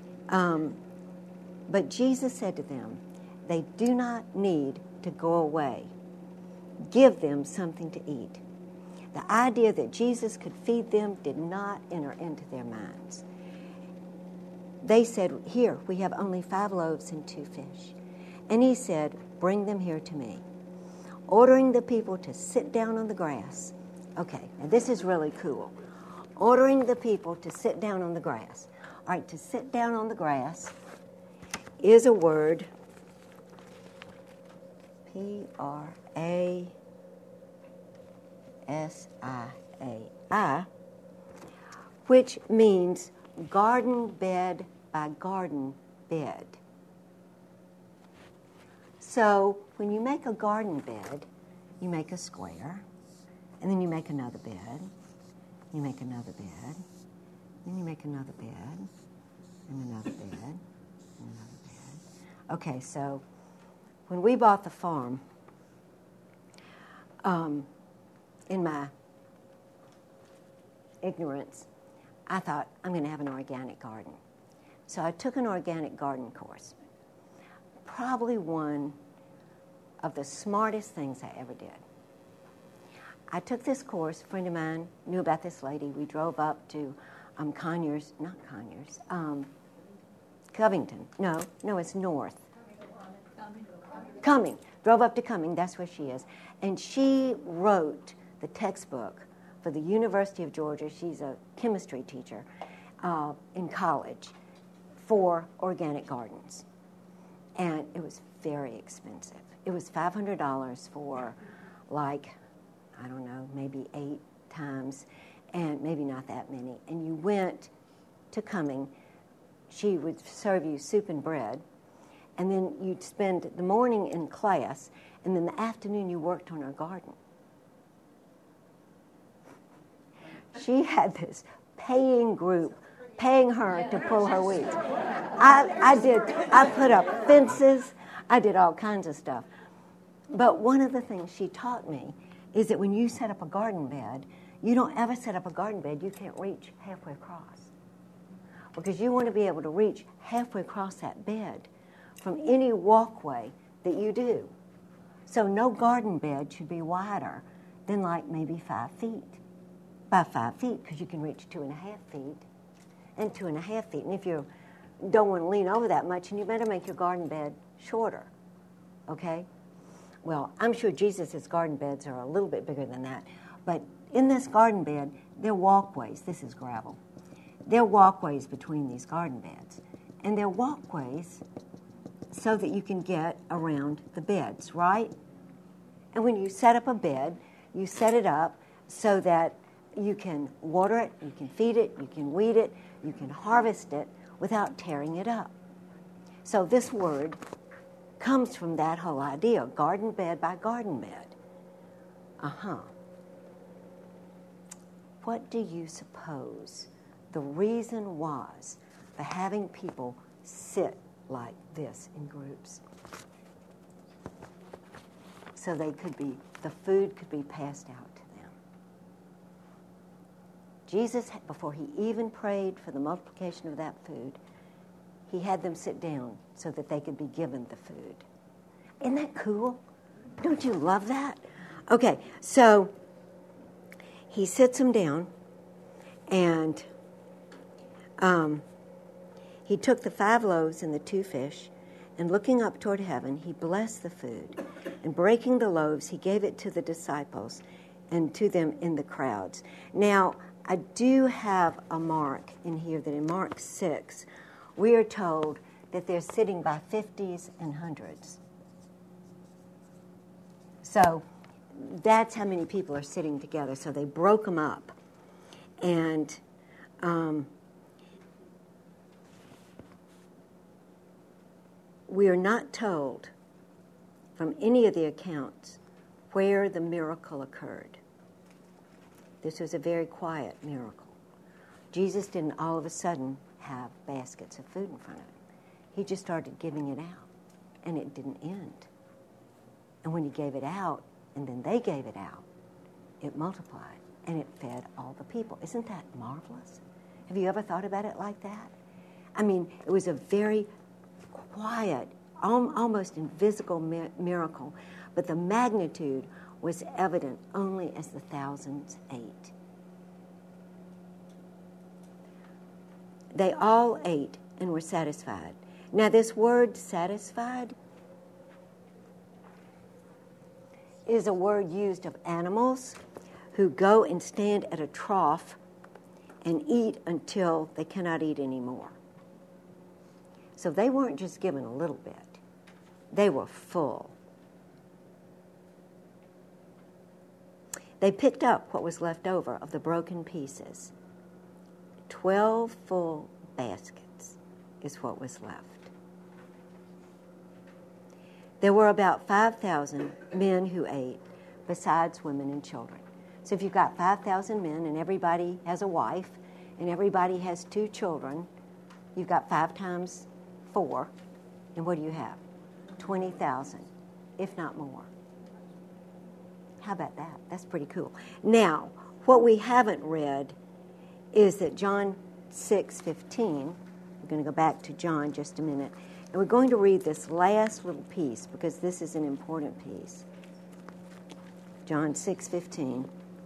but Jesus said to them, they do not need to go away. Give them something to eat. The idea that Jesus could feed them did not enter into their minds. They said, here, we have only 5 loaves and 2 fish. And he said, bring them here to me. Ordering the people to sit down on the grass. Okay, and this is really cool. Ordering the people to sit down on the grass. All right, to sit down on the grass is a word, Prasiai, which means garden bed by garden bed. So when you make a garden bed, you make a square, And then you make another bed. You make another bed. Then you make another bed. And another bed. And another bed. Okay, so when we bought the farm, in my ignorance, I thought, I'm going to have an organic garden. So I took an organic garden course. Probably one of the smartest things I ever did. I took this course. A friend of mine knew about this lady. We drove up to Covington. No, it's north. Cumming. Drove up to Cumming. That's where she is. And she wrote the textbook for the University of Georgia. She's a chemistry teacher in college for organic gardens. And it was very expensive. It was $500 for maybe 8 times, and maybe not that many. And you went to Cumming. She would serve you soup and bread, and then you'd spend the morning in class, and then the afternoon you worked on her garden. She had this paying group paying her to pull her weeds. I put up fences. I did all kinds of stuff. But one of the things she taught me is that when you set up a garden bed, you don't ever set up a garden bed you can't reach halfway across. Because you want to be able to reach halfway across that bed from any walkway that you do. So no garden bed should be wider than maybe 5 feet. By 5 feet, because you can reach 2.5 feet and 2.5 feet. And if you don't want to lean over that much, and you better make your garden bed shorter, okay? Well, I'm sure Jesus' garden beds are a little bit bigger than that. But in this garden bed, there are walkways. This is gravel. There are walkways between these garden beds. And there are walkways so that you can get around the beds, right? And when you set up a bed, you set it up so that you can water it, you can feed it, you can weed it, you can harvest it without tearing it up. So this word comes from that whole idea, garden bed by garden bed. What do you suppose the reason was for having people sit like this in groups? So the food could be passed out to them. Jesus, before he even prayed for the multiplication of that food, he had them sit down so that they could be given the food. Isn't that cool? Don't you love that? Okay, so he sits them down, and he took the 5 loaves and the 2 fish, and looking up toward heaven, he blessed the food. And breaking the loaves, he gave it to the disciples and to them in the crowds. Now, I do have a mark in here that in Mark 6, we are told that they're sitting by 50s and 100s. So that's how many people are sitting together. So they broke them up. And we are not told from any of the accounts where the miracle occurred. This was a very quiet miracle. Jesus didn't all of a sudden have baskets of food in front of him. He just started giving it out, and it didn't end. And when he gave it out, and then they gave it out, it multiplied, and it fed all the people. Isn't that marvelous? Have you ever thought about it like that? I mean, it was a very quiet, almost invisible miracle, but the magnitude was evident only as the thousands ate. They all ate and were satisfied. Now, this word satisfied is a word used of animals who go and stand at a trough and eat until they cannot eat anymore. So they weren't just given a little bit. They were full. They picked up what was left over of the broken pieces. 12 full baskets is what was left. There were about 5,000 men who ate, besides women and children. So if you've got 5,000 men and everybody has a wife and everybody has 2 children, you've got 5 times 4. And what do you have? 20,000, if not more. How about that? That's pretty cool. Now, what we haven't read is that John 6:15, we're going to go back to John just a minute, and we're going to read this last little piece because this is an important piece. John 6:15.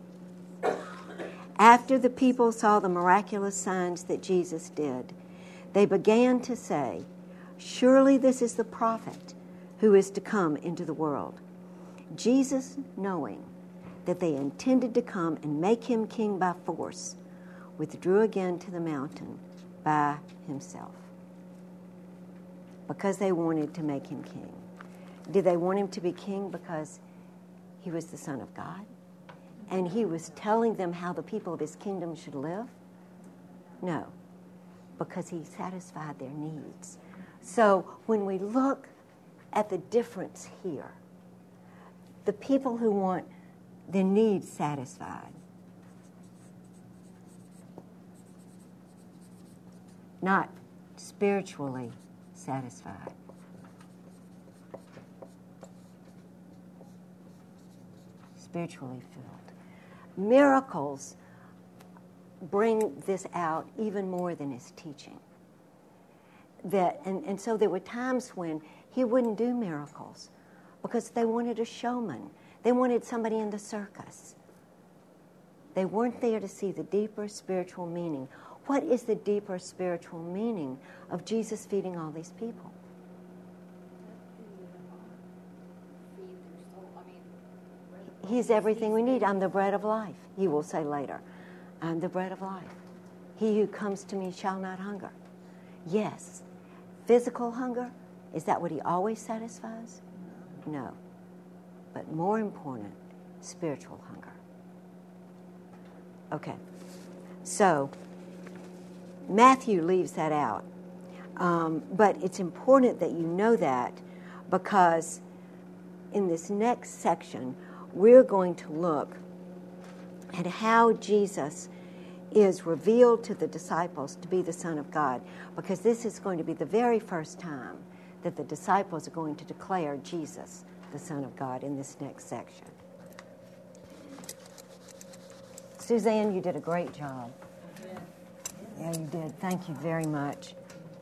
After the people saw the miraculous signs that Jesus did, they began to say, "Surely this is the prophet who is to come into the world." Jesus, knowing that they intended to come and make him king by force, withdrew again to the mountain by himself. Because they wanted to make him king. Did they want him to be king because he was the Son of God? And he was telling them how the people of his kingdom should live? No, because he satisfied their needs. So when we look at the difference here, the people who want their needs satisfied, not spiritually satisfied. Spiritually filled. Miracles bring this out even more than his teaching. And so there were times when he wouldn't do miracles because they wanted a showman. They wanted somebody in the circus. They weren't there to see the deeper spiritual meaning. What is the deeper spiritual meaning of Jesus feeding all these people? He's everything we need. I'm the bread of life, he will say later. I'm the bread of life. He who comes to me shall not hunger. Yes. Physical hunger, is that what he always satisfies? No. But more important, spiritual hunger. Okay. So, Matthew leaves that out. But it's important that you know that because in this next section, we're going to look at how Jesus is revealed to the disciples to be the Son of God, because this is going to be the very first time that the disciples are going to declare Jesus the Son of God in this next section. Suzanne, you did a great job. Yeah, you did. Thank you very much.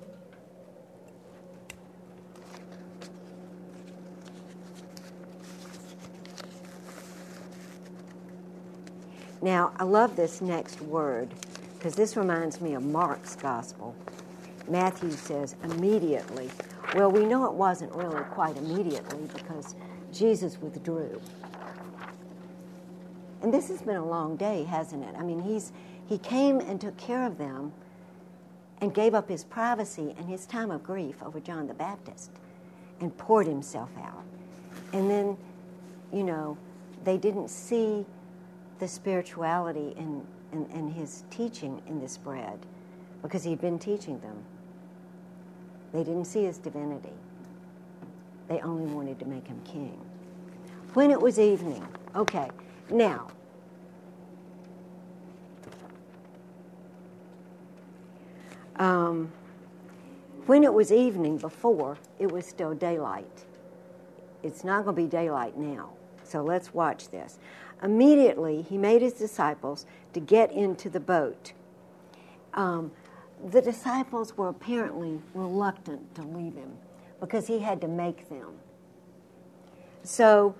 Now, I love this next word because this reminds me of Mark's gospel. Matthew says, immediately. Well, we know it wasn't really quite immediately because Jesus withdrew. And this has been a long day, hasn't it? I mean, he came and took care of them and gave up his privacy and his time of grief over John the Baptist and poured himself out. And then, they didn't see the spirituality in his teaching in this bread because he'd been teaching them. They didn't see his divinity. They only wanted to make him king. When it was evening, okay, now, when it was evening before, it was still daylight. It's not going to be daylight now. So let's watch this. Immediately, he made his disciples to get into the boat. The disciples were apparently reluctant to leave him because he had to make them. So,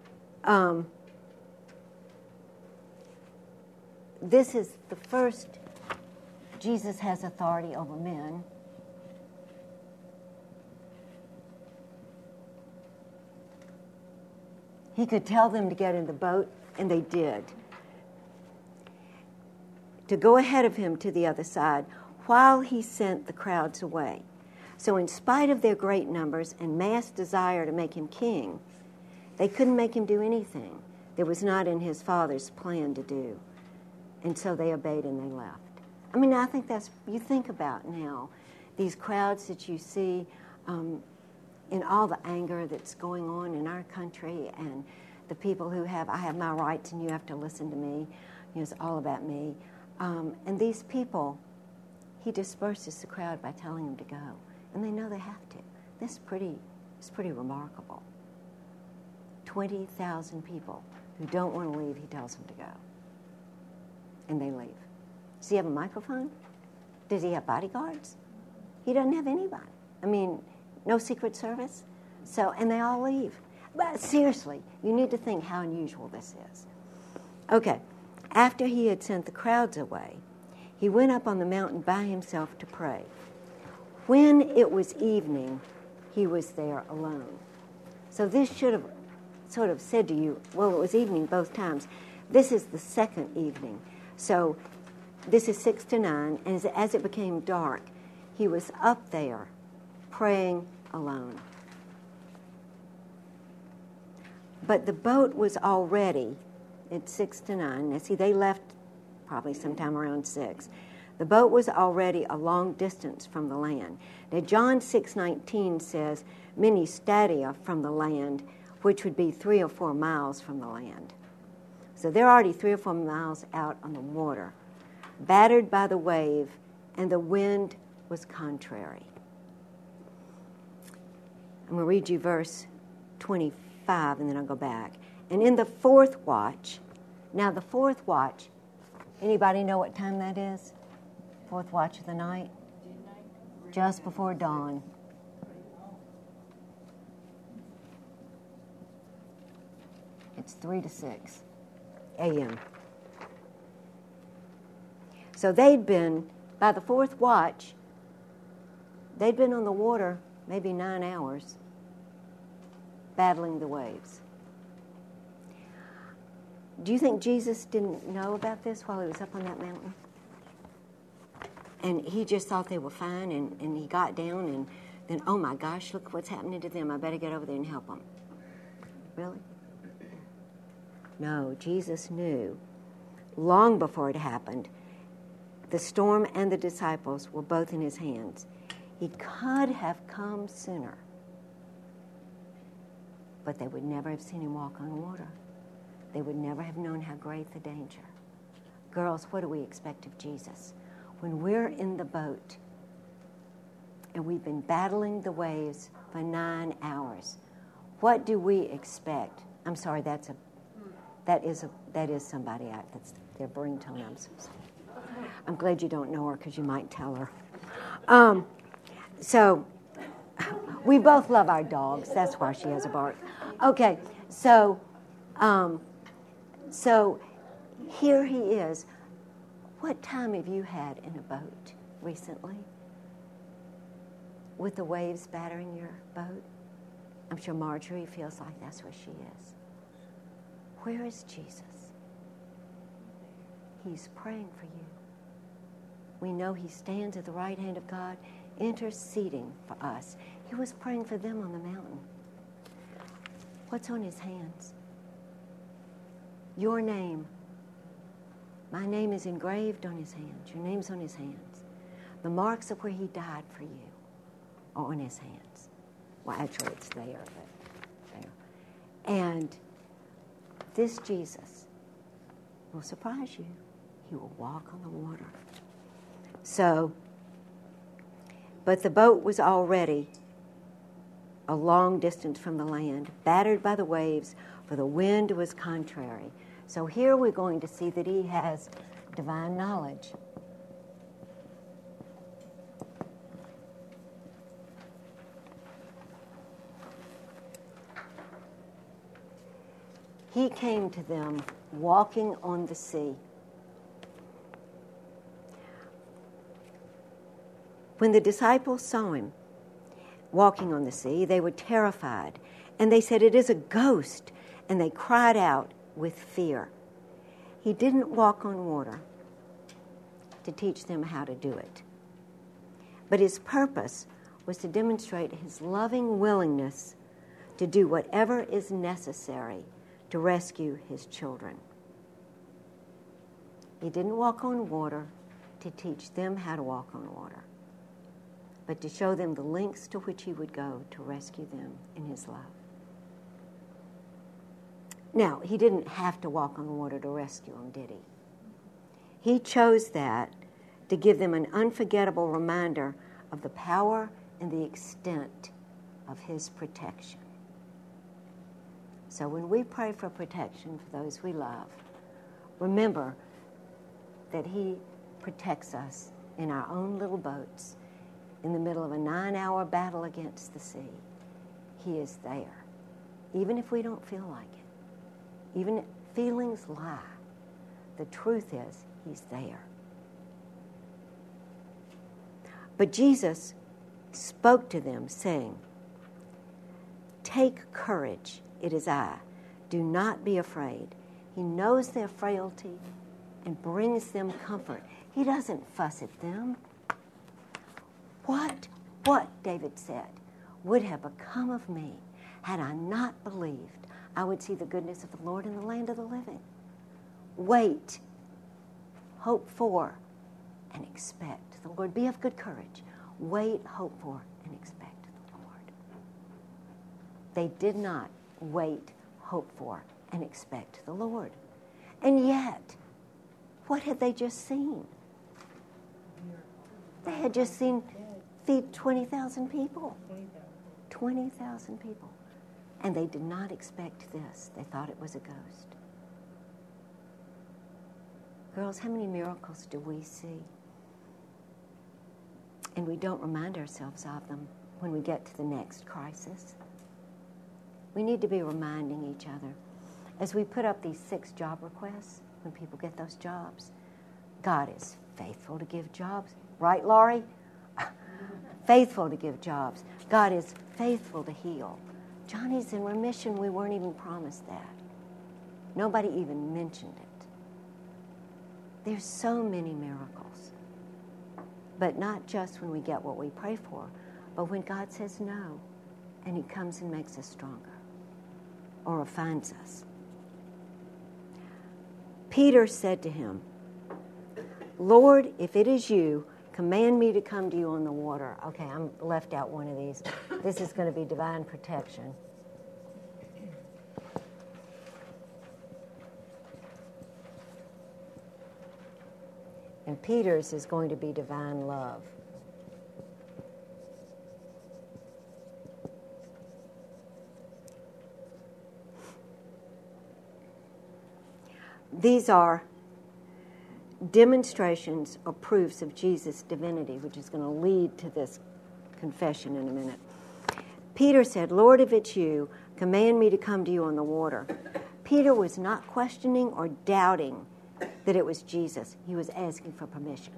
this is the first Jesus has authority over men. He could tell them to get in the boat, and they did. To go ahead of him to the other side while he sent the crowds away. So in spite of their great numbers and mass desire to make him king, they couldn't make him do anything that was not in his Father's plan to do. And so they obeyed and they left. I mean, I think you think about now, these crowds that you see in all the anger that's going on in our country and the people who I have my rights and you have to listen to me. It's all about me. And these people, he disperses the crowd by telling them to go. And they know they have to. It's pretty remarkable. 20,000 people who don't want to leave, he tells them to go. And they leave. Does he have a microphone? Does he have bodyguards? He doesn't have anybody. I mean, no Secret Service. And they all leave. But seriously, you need to think how unusual this is. Okay, after he had sent the crowds away, he went up on the mountain by himself to pray. When it was evening, he was there alone. So this should have sort of said to you, well, it was evening both times. This is the second evening. So this is 6 to 9, and as it became dark, he was up there praying alone. But the boat was already at 6 to 9. Now, see, they left probably sometime around 6. The boat was already a long distance from the land. Now, John 6:19 says, many stadia from the land, which would be 3 or 4 miles from the land. So they're already 3 or 4 miles out on the water, battered by the wave, and the wind was contrary. I'm going to read you verse 25, and then I'll go back. And in the fourth watch, now the fourth watch, anybody know what time that is? Fourth watch of the night? Just before dawn. It's 3 to 6 a.m. So they'd been, by the fourth watch, they'd been on the water maybe 9 hours, battling the waves. Do you think Jesus didn't know about this while he was up on that mountain? And he just thought they were fine, and he got down, and then, oh my gosh, look what's happening to them. I better get over there and help them. Really? No, Jesus knew long before it happened. The storm and the disciples were both in his hands. He could have come sooner, but they would never have seen him walk on water. They would never have known how great the danger. Girls, what do we expect of Jesus? When we're in the boat and we've been battling the waves for 9 hours, what do we expect? I'm sorry, that is somebody out. That's their ringtone. I'm so sorry. I'm glad you don't know her because you might tell her. So we both love our dogs. That's why she has a bark. Okay, so here he is. What time have you had in a boat recently? With the waves battering your boat? I'm sure Marjorie feels like that's where she is. Where is Jesus? He's praying for you. We know he stands at the right hand of God, interceding for us. He was praying for them on the mountain. What's on his hands? Your name. My name is engraved on his hands. Your name's on his hands. The marks of where he died for you are on his hands. Well, actually, it's there, but there. And this Jesus will surprise you. He will walk on the water. So, but the boat was already a long distance from the land, battered by the waves, for the wind was contrary. So here we're going to see that he has divine knowledge. He came to them walking on the sea. When the disciples saw him walking on the sea, they were terrified, and they said, "It is a ghost," and they cried out with fear. He didn't walk on water to teach them how to do it, but his purpose was to demonstrate his loving willingness to do whatever is necessary to rescue his children. He didn't walk on water to teach them how to walk on water, but to show them the lengths to which he would go to rescue them in his love. Now, he didn't have to walk on the water to rescue them, did he? He chose that to give them an unforgettable reminder of the power and the extent of his protection. So when we pray for protection for those we love, remember that he protects us in our own little boats in the middle of a 9-hour battle against the sea. He is there, even if we don't feel like it. Even if feelings lie, the truth is he's there. But Jesus spoke to them, saying, "Take courage, it is I. Do not be afraid." He knows their frailty and brings them comfort. He doesn't fuss at them. What, David said, would have become of me had I not believed I would see the goodness of the Lord in the land of the living? Wait, hope for, and expect the Lord. Be of good courage. Wait, hope for, and expect the Lord. They did not wait, hope for, and expect the Lord. And yet, what had they just seen? They had just seen feed 20,000 people. 20,000 people. And they did not expect this. They thought it was a ghost. Girls, how many miracles do we see? And we don't remind ourselves of them when we get to the next crisis. We need to be reminding each other. As we put up these 6 job requests, when people get those jobs, God is faithful to give jobs. Right, Laurie? Faithful to give jobs. God is faithful to heal. Johnny's in remission. We weren't even promised that. Nobody even mentioned it. There's so many miracles. But not just when we get what we pray for, but when God says no, and he comes and makes us stronger or refines us. Peter said to him, "Lord, if it is you, command me to come to you on the water." Okay, I'm left out one of these. This is going to be divine protection. And Peter's is going to be divine love. These are demonstrations or proofs of Jesus' divinity, which is going to lead to this confession in a minute. Peter said, "Lord, if it's you, command me to come to you on the water." Peter was not questioning or doubting that it was Jesus. He was asking for permission.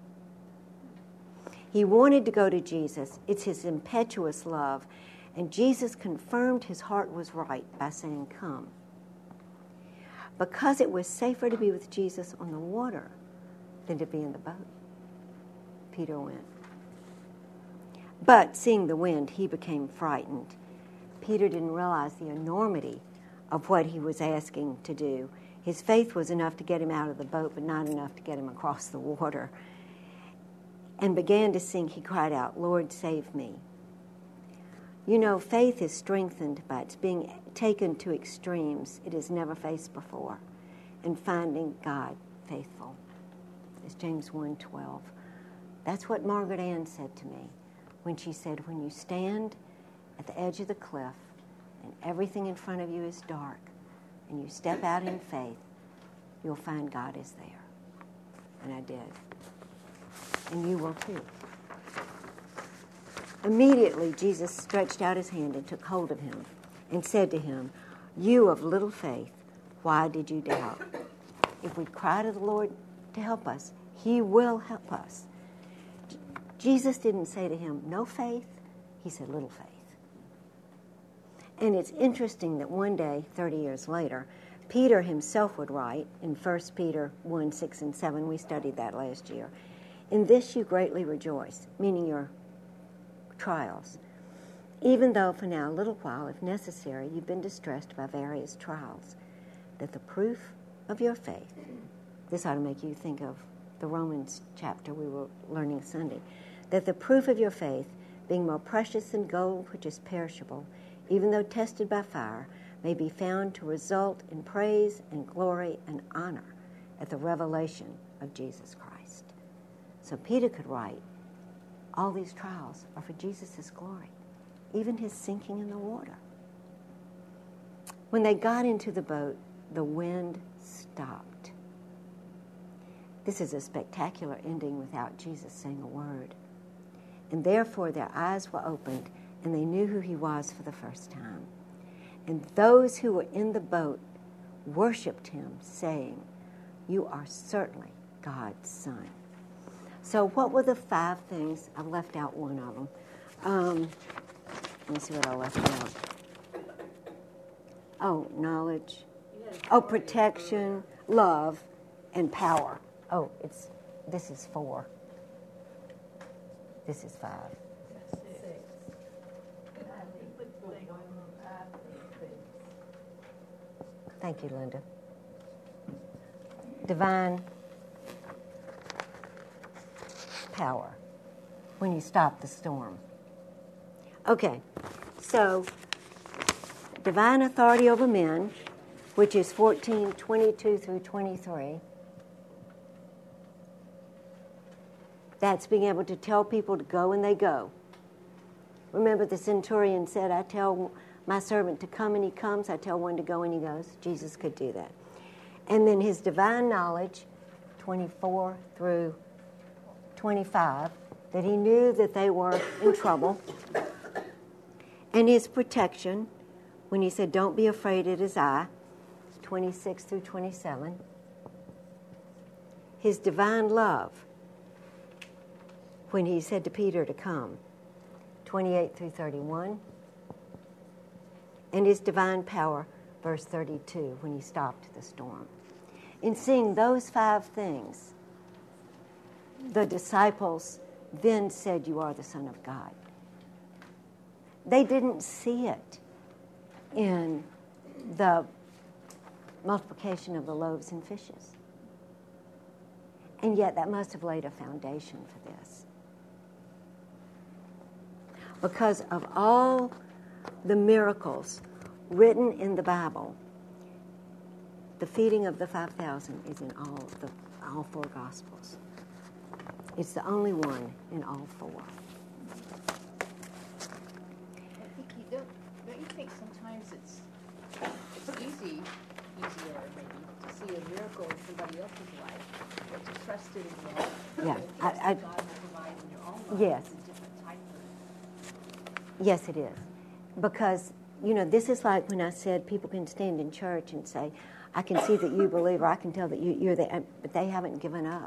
He wanted to go to Jesus. It's his impetuous love. And Jesus confirmed his heart was right by saying, "Come." Because it was safer to be with Jesus on the water than to be in the boat, Peter went. But seeing the wind, he became frightened. Peter didn't realize the enormity of what he was asking to do. His faith was enough to get him out of the boat, but not enough to get him across the water. And began to sink, he cried out, "Lord, save me." You know, faith is strengthened by its being taken to extremes it has never faced before, and finding God faithful. It's James 1:12. That's what Margaret Ann said to me when she said, when you stand at the edge of the cliff and everything in front of you is dark, and you step out in faith, you'll find God is there. And I did. And you will too. Immediately, Jesus stretched out his hand and took hold of him and said to him, "You of little faith, why did you doubt?" If we cry to the Lord to help us, he will help us. Jesus didn't say to him, "No faith." He said, "Little faith." And it's interesting that one day, 30 years later, Peter himself would write in 1 Peter 1:6 and 7, we studied that last year, "In this you greatly rejoice," meaning your trials, "even though for now a little while, if necessary, you've been distressed by various trials, that the proof of your faith," this ought to make you think of the Romans chapter we were learning Sunday, "that the proof of your faith, being more precious than gold which is perishable, even though tested by fire, may be found to result in praise and glory and honor at the revelation of Jesus Christ. So Peter could write, all these trials are for Jesus' glory, even his sinking in the water. When they got into the boat, the wind stopped. This is a spectacular ending without Jesus saying a word. And therefore their eyes were opened, and they knew who he was for the first time. And those who were in the boat worshipped him, saying, "You are certainly God's Son." So what were the 5 things? I've left out one of them. Let me see what I left out. Oh, knowledge. Oh, protection, love, and power. Oh, this is 4. This is 5. Thank you, Linda. Divine power when you stop the storm. Okay, so divine authority over men, which is 14:22 through 23. That's being able to tell people to go and they go. Remember the centurion said, I tell my servant to come and he comes, I tell one to go and he goes. Jesus could do that. And then his divine knowledge, 24 through 25, that he knew that they were in trouble. And his protection, when he said, don't be afraid, it is I, 26 through 27. His divine love, when he said to Peter to come, 28 through 31. And his divine power, verse 32, when he stopped the storm. In seeing those 5 things, the disciples then said, you are the Son of God. They didn't see it in the multiplication of the loaves and fishes. And yet that must have laid a foundation for this. Because of all the miracles written in the Bible, the feeding of the 5,000 is in all 4 Gospels. It's the only one in all 4. Vicki, don't you think sometimes it's easier maybe to see a miracle in somebody else's life, but to trust it in your own? Yeah, God will provide in your own life. Yes. It's a different type of. Yes, it is. Because, this is like when I said people can stand in church and say, I can see that you believe, or I can tell that you're there, but they haven't given up.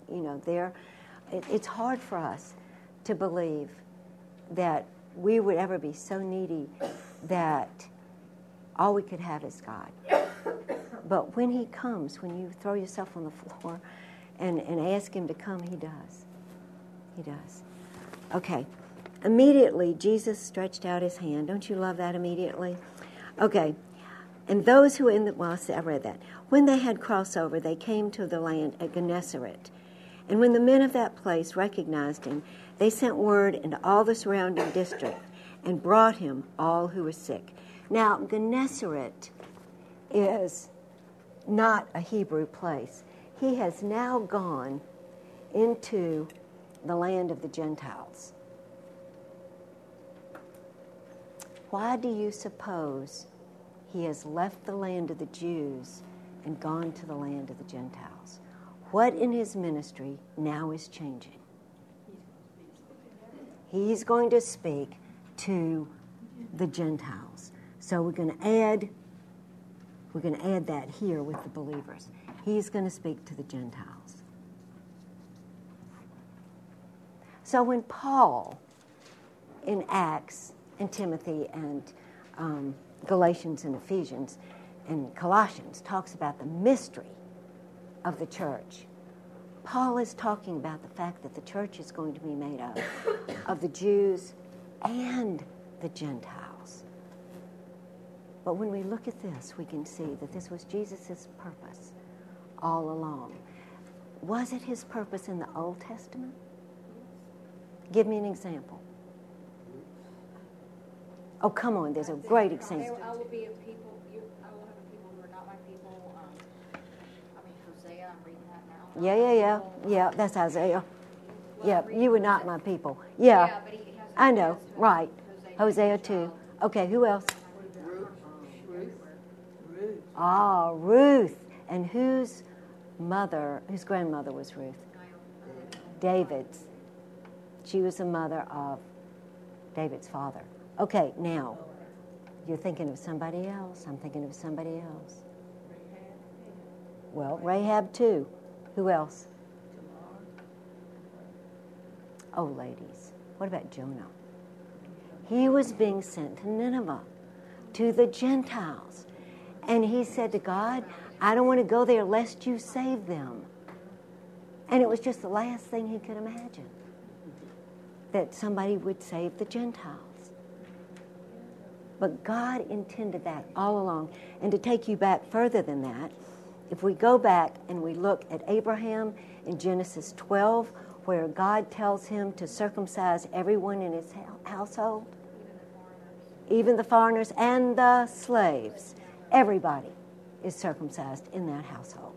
It's hard for us to believe that we would ever be so needy that all we could have is God. But when he comes, when you throw yourself on the floor and ask him to come, he does. He does. Okay. Immediately, Jesus stretched out his hand. Don't you love that immediately? Okay. And those who were in the... Well, I read that. When they had crossed over, they came to the land at Gennesaret. And when the men of that place recognized him, they sent word into all the surrounding district and brought him all who were sick. Now, Gennesaret is not a Hebrew place. He has now gone into the land of the Gentiles. Why do you suppose he has left the land of the Jews and gone to the land of the Gentiles? What in his ministry now is changing? He's going to speak to the Gentiles. So we're going to add that here with the believers. He's going to speak to the Gentiles. So when Paul in Acts and Timothy and Galatians and Ephesians and Colossians talks about the mystery of the church, Paul is talking about the fact that the church is going to be made up of the Jews and the Gentiles. But when we look at this, we can see that this was Jesus' purpose all along. Was it his purpose in the Old Testament? Give me an example. Oh, come on, there's a great example. I will be a people, a lot of people who are not my people. Hosea, I'm reading that now. Yeah, that's Isaiah. Well, Yeah, I'm reading you were not Hosea. my people. Yeah, But he has I know, has right. Hosea Hosea 2. Okay, who else? Ruth. Ah, Ruth. And whose grandmother was Ruth? David's. She was the mother of David's father. Okay, now, you're thinking of somebody else. I'm thinking of somebody else. Well, Rahab too. Who else? Oh, ladies, what about Jonah? He was being sent to Nineveh, to the Gentiles. And he said to God, I don't want to go there lest you save them. And it was just the last thing he could imagine, that somebody would save the Gentiles. But God intended that all along. And to take you back further than that, if we go back and we look at Abraham in Genesis 12, where God tells him to circumcise everyone in his household, even the foreigners and the slaves, everybody is circumcised in that household.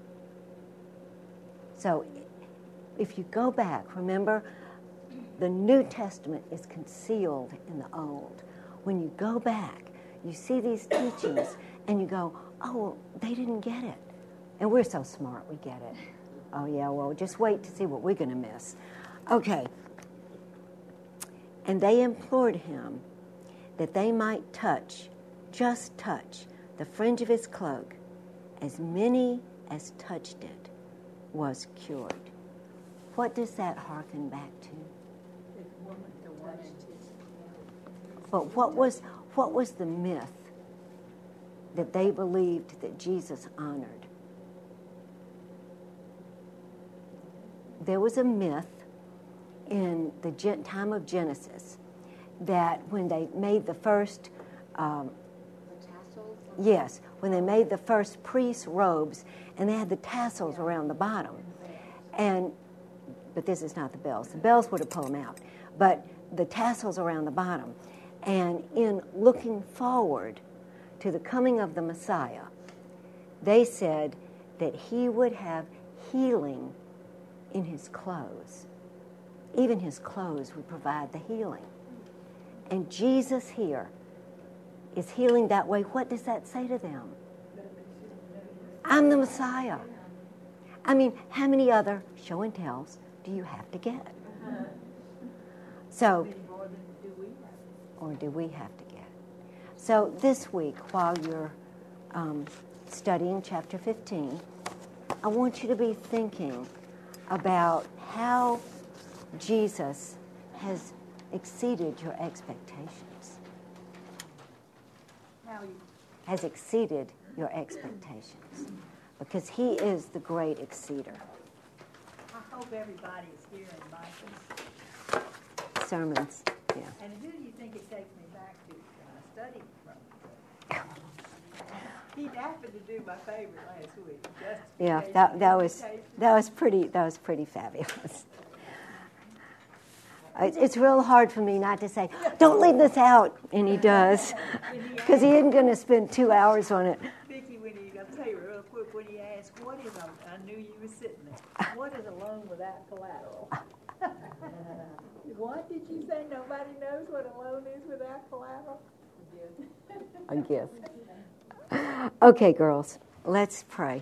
So if you go back, remember, the New Testament is concealed in the Old. When you go back, you see these teachings and you go, oh, they didn't get it. And we're so smart, we get it. Oh, yeah, well, just wait to see what we're going to miss. Okay. And they implored him that they might just touch, the fringe of his cloak. As many as touched it was cured. What does that harken back to? But what was the myth that they believed that Jesus honored? There was a myth in the time of Genesis that when they made the first, when they made the first priest's robes, and they had the tassels around the bottom, but this is not the bells. The bells would have pulled them out, but the tassels around the bottom. And in looking forward to the coming of the Messiah, they said that he would have healing in his clothes. Even his clothes would provide the healing. And Jesus here is healing that way. What does that say to them? I'm the Messiah. I mean, how many other show and tells do you have to get? So, or do we have to get? So this week, while you're studying chapter 15, I want you to be thinking about how Jesus has exceeded your expectations. Has exceeded your expectations. Because he is the great exceeder. I hope everybody is hearing Michael's sermons. Yeah. And who do you think it takes me back to studying from? He happened to do my favorite last week. Yeah, that was pretty fabulous. It's real hard for me not to say, don't leave this out, and he does, because he isn't going to spend 2 hours on it. Vicki, I'll tell you real quick, when he asked, what is, I knew you were sitting there, what is a loan without collateral? What did you say? Nobody knows what a loan is without collateral? A gift. Okay, girls, let's pray.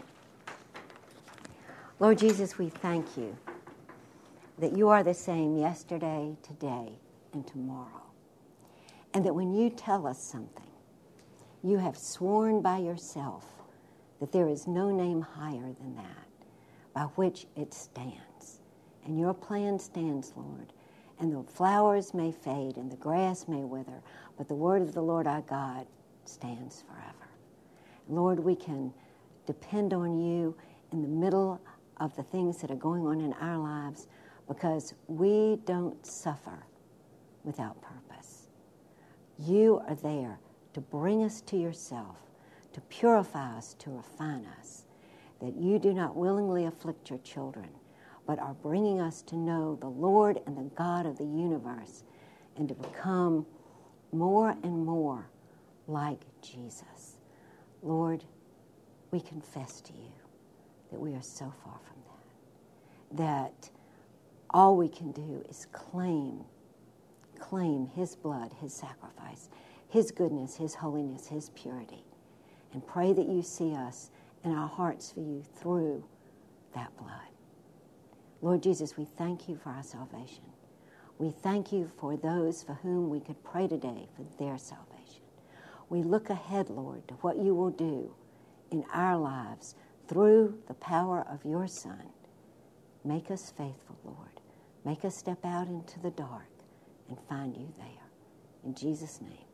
Lord Jesus, we thank you that you are the same yesterday, today, and tomorrow. And that when you tell us something, you have sworn by yourself that there is no name higher than that by which it stands. And your plan stands, Lord. And the flowers may fade and the grass may wither, but the word of the Lord our God stands forever. Lord, we can depend on you in the middle of the things that are going on in our lives, because we don't suffer without purpose. You are there to bring us to yourself, to purify us, to refine us, that you do not willingly afflict your children, but are bringing us to know the Lord and the God of the universe, and to become more and more like Jesus. Lord, we confess to you that we are so far from that all we can do is claim His blood, His sacrifice, His goodness, His holiness, His purity, and pray that you see us and our hearts for you through that blood. Lord Jesus, we thank you for our salvation. We thank you for those for whom we could pray today for their salvation. We look ahead, Lord, to what you will do in our lives through the power of your Son. Make us faithful, Lord. Make us step out into the dark and find you there. In Jesus' name.